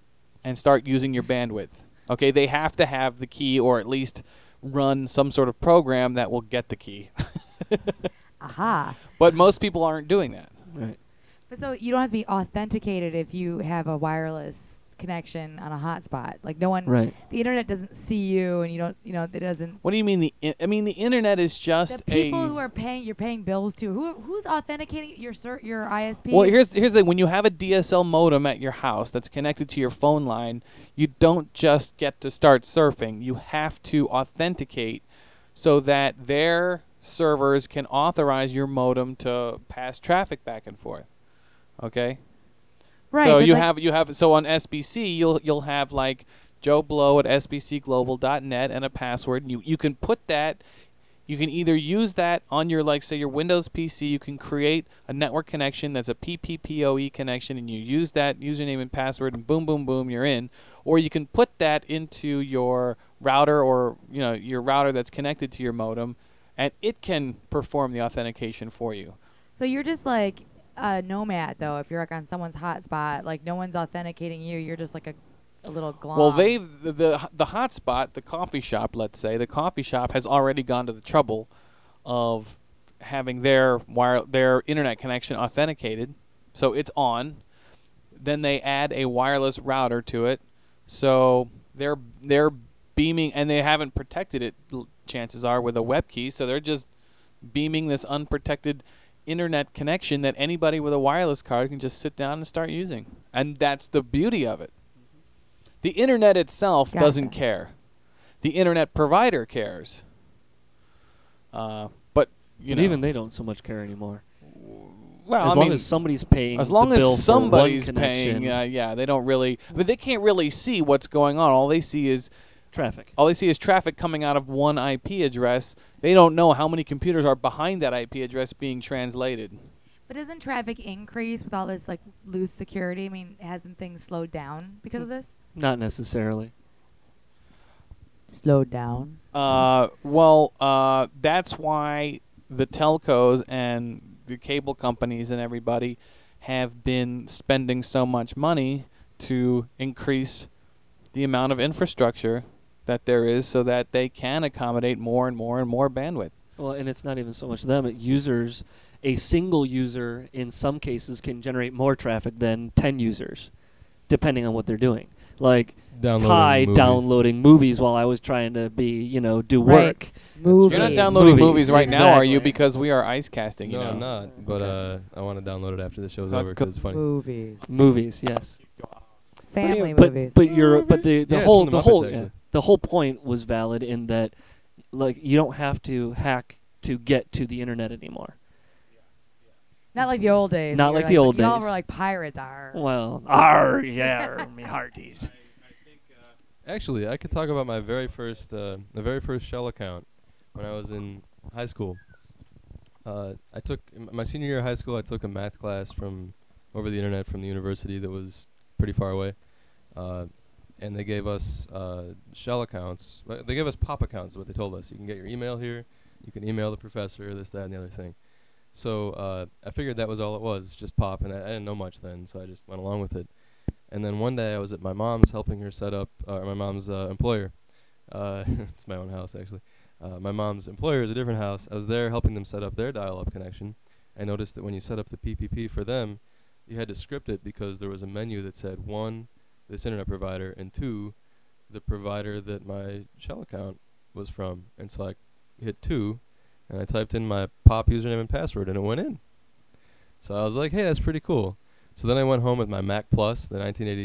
and start using your bandwidth. Okay, they have to have the key or at least run some sort of program that will get the key. Aha. But most people aren't doing that. Right. But so you don't have to be authenticated if you have a wireless connection on a hotspot. Like no one, Right. the internet doesn't see you, and you don't, it doesn't. What do you mean the internet is just The people who are paying, you're paying bills to. Who's authenticating your ISP? Well, here's the thing. When you have a DSL modem at your house that's connected to your phone line, you don't just get to start surfing. You have to authenticate so that their servers can authorize your modem to pass traffic back and forth. Okay? Right. So but you like have so on SBC you'll have like Joe Blow at sbcglobal.net and a password. You can put that. You can either use that on your, like, say, your Windows PC. You can create a network connection that's a PPPoE connection, and you use that username and password, and boom, boom, boom, you're in. Or you can put that into your router or, your router that's connected to your modem, and it can perform the authentication for you. So you're just like a nomad, though. If you're like on someone's hotspot, like no one's authenticating you. You're just like a little glom. Well, the hotspot, the coffee shop, let's say, the coffee shop has already gone to the trouble of having their internet connection authenticated, so it's on. Then they add a wireless router to it, so they're beaming, and they haven't protected it. Chances are with a web key, so they're just beaming this unprotected internet connection that anybody with a wireless card can just sit down and start using, and that's the beauty of it. The internet itself doesn't care. The internet provider cares. But even they don't so much care anymore. Well, as long as somebody's paying, as long the bill as somebody's for one paying, connection, they don't really. But they can't really see what's going on. All they see is traffic. All they see is traffic coming out of one IP address. They don't know how many computers are behind that IP address being translated. But doesn't traffic increase with all this like loose security? I mean, hasn't things slowed down because of this? Not necessarily. Slowed down. That's why the telcos and the cable companies and everybody have been spending so much money to increase the amount of infrastructure that there is so that they can accommodate more and more and more bandwidth. Well, and it's not even so much them. Users, a single user in some cases can generate more traffic than 10 users, depending on what they're doing. Like downloading movies while I was trying to do work. Movies. You're not downloading movies right now, are you? Exactly. Because we are ice casting. No, I'm not. But I want to download it after the show's over because it's funny. Movies, yes. Family movies. But the Yeah, whole it's from the Muppets, actually. the whole point was valid in that, like, you don't have to hack to get to the internet anymore. Not like the old days. Not like the old days. Y'all were like pirates are. Well, me hearties. Actually, I could talk about my very first shell account when I was in high school. I took my senior year of high school. I took a math class from over the internet from the university that was pretty far away, and they gave us shell accounts. They gave us pop accounts. Is what they told us. You can get your email here. You can email the professor. This, that, and the other thing. So I figured that was all it was, just pop, and I didn't know much then, so I just went along with it. And then one day I was at my mom's helping her set up, my mom's employer. It's my own house, actually. My mom's employer is a different house. I was there helping them set up their dial-up connection. I noticed that when you set up the PPP for them, you had to script it because there was a menu that said, 1, this internet provider, and 2, the provider that my shell account was from. And so I hit 2, and I typed in my pop username and password, and it went in. So I was like, hey, that's pretty cool. So then I went home with my Mac Plus, the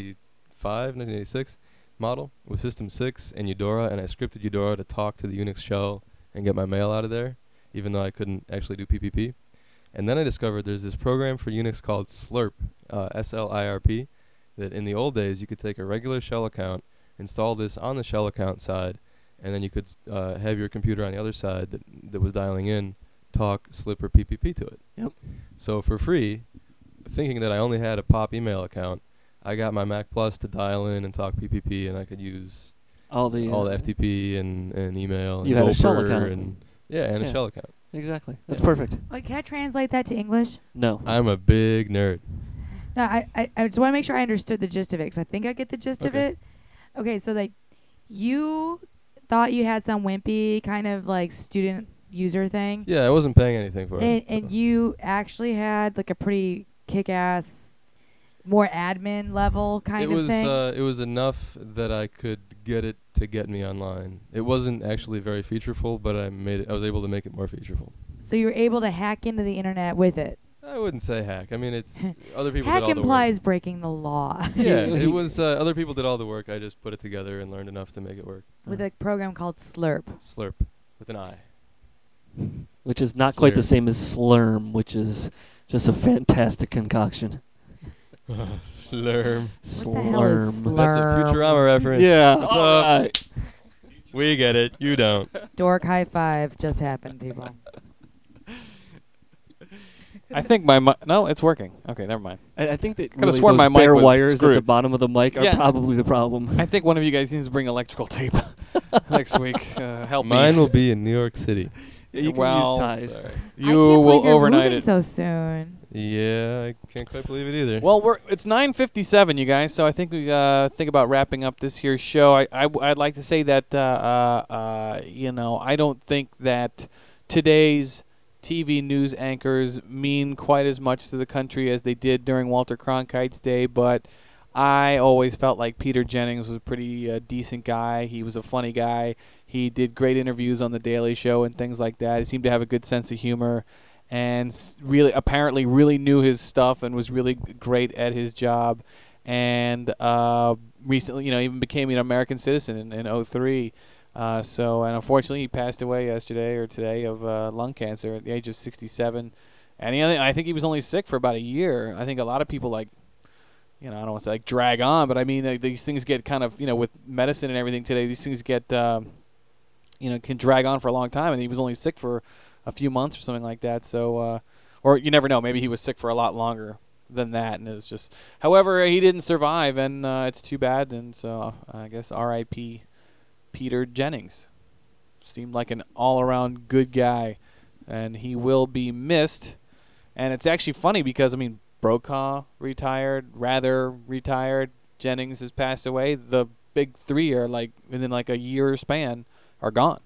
1986 model, with System 6 and Eudora, and I scripted Eudora to talk to the Unix shell and get my mail out of there, even though I couldn't actually do PPP. And then I discovered there's this program for Unix called Slurp, S-L-I-R-P, that in the old days you could take a regular shell account, install this on the shell account side, and then you could have your computer on the other side that was dialing in talk Slip or PPP to it. Yep. So for free, thinking that I only had a pop email account, I got my Mac Plus to dial in and talk PPP, and I could use all the FTP and email. You and had a shell Gopher account. and a shell account. Exactly. That's perfect. Wait, can I translate that to English? No. I'm a big nerd. No, I just want to make sure I understood the gist of it, because I think I get the gist of Okay. it. Okay, so like, you thought you had some wimpy kind of like student user thing, Yeah, I wasn't paying anything for and, it. and so. you actually had like a pretty kick-ass, more admin level kind it of thing. was it was enough that I could get it to get me online. It wasn't actually very featureful, but I was able to make it more featureful. So you were able to hack into the internet with it. I wouldn't say hack. I mean, it's other people Hack did all the work. implies breaking the law. Yeah, it was other people did all the work. I just put it together and learned enough to make it work. With a program called Slurp. Slurp with an I. Which is not quite the Slurm. same as Slurm, which is just a fantastic concoction. Slurm. What the hell is Slurm. That's a Slurm? Futurama reference. Yeah. What's all up? right. We get it. You don't. Dork high five just happened, people. I think my no, it's working. Okay, never mind. I think that Could've really sworn those my mic bare was wires at the screwed. bottom of the mic are Yeah. probably the problem. I think one of you guys needs to bring electrical tape next week. Help Mine me. will be in New York City. Yeah, you can Well, use ties. Sorry. I You can't will believe you're overnight moving it. so soon. Yeah, I can't quite believe it either. Well, it's 9:57, you guys. So I think we think about wrapping up this here show. I'd like to say that I don't think that today's TV news anchors mean quite as much to the country as they did during Walter Cronkite's day, but I always felt like Peter Jennings was a pretty decent guy. He was a funny guy. He did great interviews on The Daily Show and things like that. He seemed to have a good sense of humor and apparently really knew his stuff and was really great at his job. And recently, even became an American citizen in 2003. And unfortunately, he passed away yesterday or today of lung cancer at the age of 67. And I think he was only sick for about a year. I think a lot of people I don't want to say drag on, but I mean these things get kind of with medicine and everything today. These things get can drag on for a long time, and he was only sick for a few months or something like that. So, or you never know. Maybe he was sick for a lot longer than that, and it was just. However, he didn't survive, and it's too bad. And so I guess R.I.P. Peter Jennings. Seemed like an all-around good guy, and he will be missed. And it's actually funny because Brokaw retired, Rather retired, Jennings has passed away. The big three are within a year span are gone.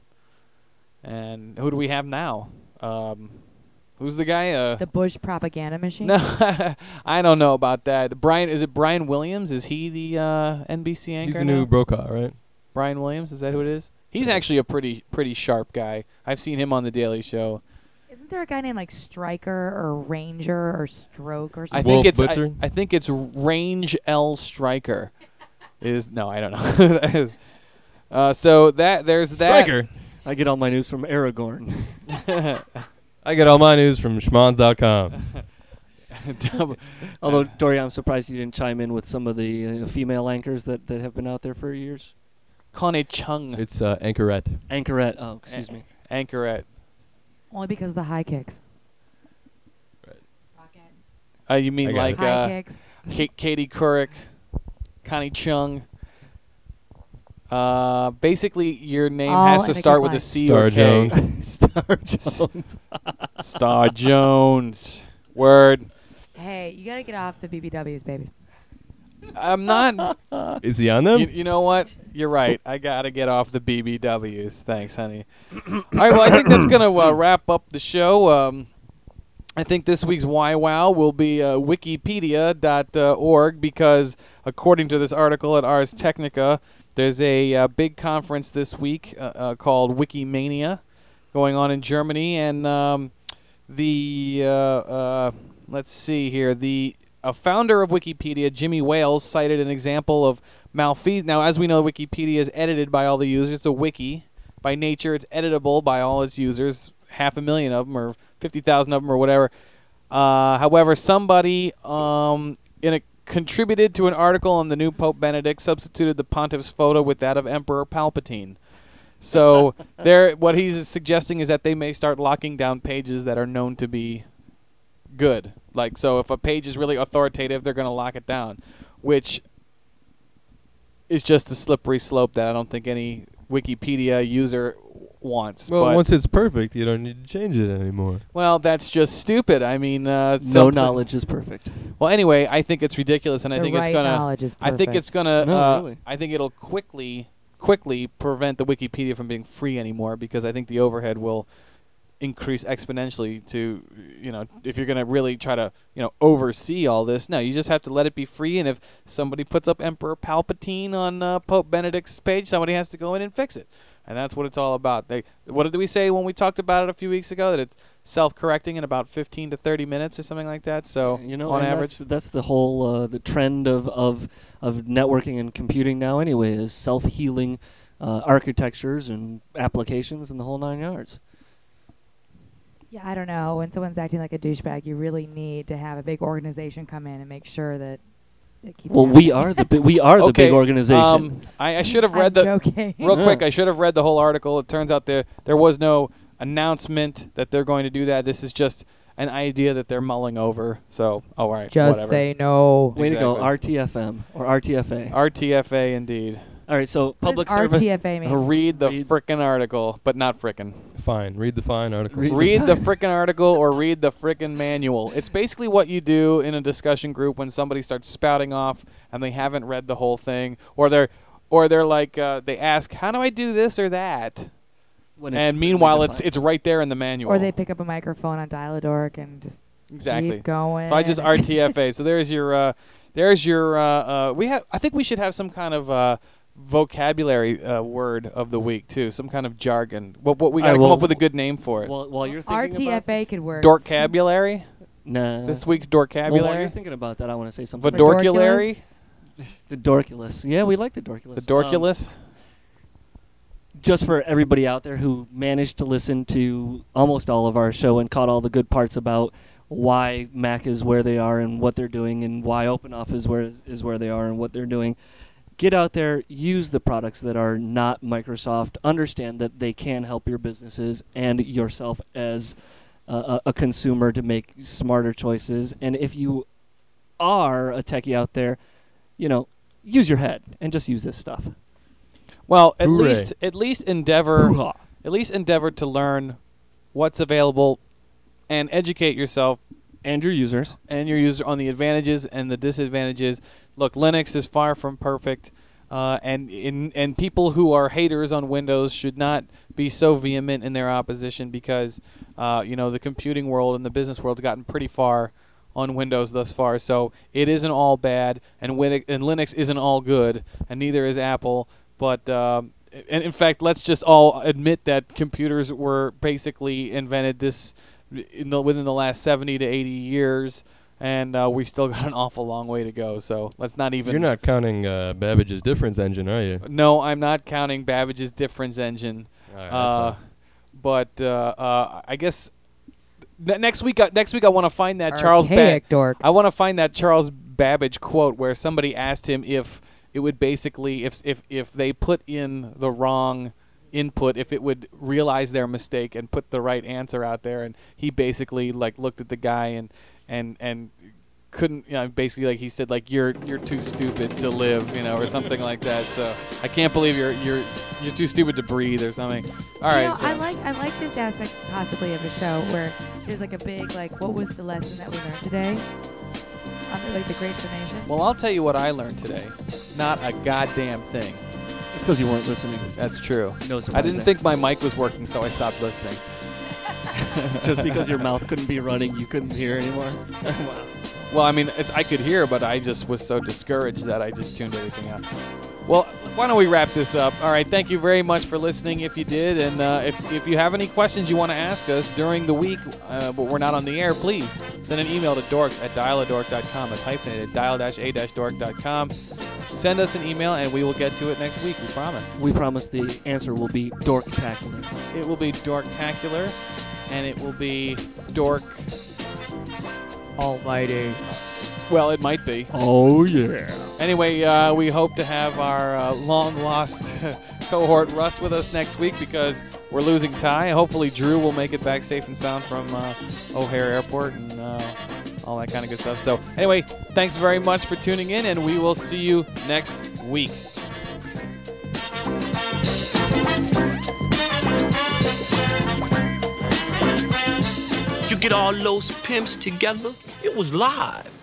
And who do we have now? Who's the guy? The Bush propaganda machine? No, I don't know about that. Is it Brian Williams? Is he the NBC anchor? He's the now? new Brokaw, right? Brian Williams, is that who it is? He's actually a pretty sharp guy. I've seen him on The Daily Show. Isn't there a guy named Striker or Ranger or Stroke or I something? think Wolf it's Blitzer? I think it's Range L Striker. No, I don't know. So there's that. Striker. I get all my news from Aragorn. I get all my news from schmons.com. Although, Dory, I'm surprised you didn't chime in with some of the female anchors that have been out there for years. Connie Chung. It's Anchorette. Anchorette. Oh, excuse me. Anchorette. Only because of the high kicks. You mean I got like it. High kicks. Katie Couric, Connie Chung. Basically, your name All has to in a start good with a line. C Star or K. Jones. Star Jones. Star Jones. Word. Hey, you gotta get off the BBWs, baby. I'm not. Is he on them? You know what? You're right. I gotta get off the BBWs. Thanks, honey. All right. Well, I think that's gonna wrap up the show. I think this week's Why Wow will be wikipedia.org because, according to this article at Ars Technica, there's a big conference this week called Wikimania going on in Germany, and let's see here, a founder of Wikipedia, Jimmy Wales, cited an example of malfeasance. Now, as we know, Wikipedia is edited by all the users. It's a wiki. By nature, it's editable by all its users, 500,000 of them or 50,000 of them or whatever. However, somebody contributed to an article on the new Pope Benedict, substituted the pontiff's photo with that of Emperor Palpatine. So what he's suggesting is that they may start locking down pages that are known to be good. So if a page is really authoritative, they're going to lock it down, which is just a slippery slope that I don't think any Wikipedia user wants. Well, but once it's perfect, you don't need to change it anymore. well, that's just stupid. I mean, No knowledge is perfect. Well, anyway, I think it's ridiculous, and I The think it's right gonna. knowledge is I think perfect. it's gonna. No, really. I think it'll quickly prevent the Wikipedia from being free anymore, because I think the overhead will increase exponentially to, if you're going to really try to, oversee all this. No, you just have to let it be free, and if somebody puts up Emperor Palpatine on Pope Benedict's page, somebody has to go in and fix it. And that's what it's all about. What did we say when we talked about it a few weeks ago? That it's self-correcting in about 15 to 30 minutes or something like that. So, on and average. that's the whole the trend of networking and computing now. Anyway, is self-healing architectures and applications and the whole 9 yards. Yeah, I don't know. When someone's acting like a douchebag, you really need to have a big organization come in and make sure that it keeps. Well, we are the the big organization. I should have I'm read the joking. real quick. I should have read the whole article. It turns out there was no announcement that they're going to do that. This is just an idea that they're mulling over. So, all right, Just whatever. say no. Way to go, Exactly. RTFM or RTFA. RTFA indeed. All right, so What public does service. RTFA mean? Read the frickin' article, but not frickin'. Fine. Read the fine article. Read the frickin' article or read the frickin' manual. It's basically what you do in a discussion group when somebody starts spouting off and they haven't read the whole thing, or they're like they ask, "How do I do this or that?" When it's And clearly meanwhile, defined. it's right there in the manual. Or they pick up a microphone on Dial-A-Dork and just exactly. keep going. So I just RTFA. So there's your I think we should have some kind of vocabulary word of the week too, some kind of jargon. What we got to come up with a good name for it. While you're thinking about RTFA could work. Dorkabulary. nah. This week's Well, while you're dorkabulary. thinking about that, I want to say something. Vadorculary. The Dorculus. Yeah, we like the Dorculus. The Dorculus. Just for everybody out there who managed to listen to almost all of our show and caught all the good parts about why Mac is where they are and what they're doing, and why OpenOff is where they are and what they're doing. Get out there, use the products that are not Microsoft. Understand that they can help your businesses and yourself as a consumer to make smarter choices. And if you are a techie out there, use your head and just use this stuff. Well, at Hooray. least endeavor Hoo-ha. to learn what's available and educate yourself And your users. and your user on the advantages and the disadvantages. Look, Linux is far from perfect, and people who are haters on Windows should not be so vehement in their opposition, because the computing world and the business world's gotten pretty far on Windows thus far. So it isn't all bad, and Linux isn't all good, and neither is Apple. But and in fact, let's just all admit that computers were basically invented within the last 70 to 80 years, and we still got an awful long way to go. So let's not even. You're not counting Babbage's difference engine, are you? No, I'm not counting Babbage's difference engine. All right, that's fine. But I guess next week I want to find that Charles Archaic dork. I want to find that Charles Babbage quote where somebody asked him if it would basically if they put in the wrong input, if it would realize their mistake and put the right answer out there, and he basically looked at the guy and couldn't, basically he said you're too stupid to live, or something like that. So I can't believe you're too stupid to breathe or something. All right. So. I like this aspect possibly of the show where there's a big what was the lesson that we learned today? The Great Explanation. Well, I'll tell you what I learned today. Not a goddamn thing. It's because you weren't listening. That's true. No surprise I didn't there. think my mic was working, so I stopped listening. Just because your mouth couldn't be running, you couldn't hear anymore. Wow. Well, I mean, I could hear, but I just was so discouraged that I just tuned everything out. Well, why don't we wrap this up? All right, thank you very much for listening if you did. And if you have any questions you want to ask us during the week, but we're not on the air, please send an email to dorks@dialadork.com. That's hyphenated, dial-a-dork.com. Send us an email, and we will get to it next week, we promise. We promise the answer will be dorktacular. It will be dorktacular, and it will be dork... Almighty. Well, it might be. Oh, yeah. Anyway, we hope to have our long-lost cohort Russ with us next week because we're losing Ty. Hopefully Drew will make it back safe and sound from O'Hare Airport and all that kind of good stuff. So anyway, thanks very much for tuning in, and we will see you next week. You get all those pimps together, it was live.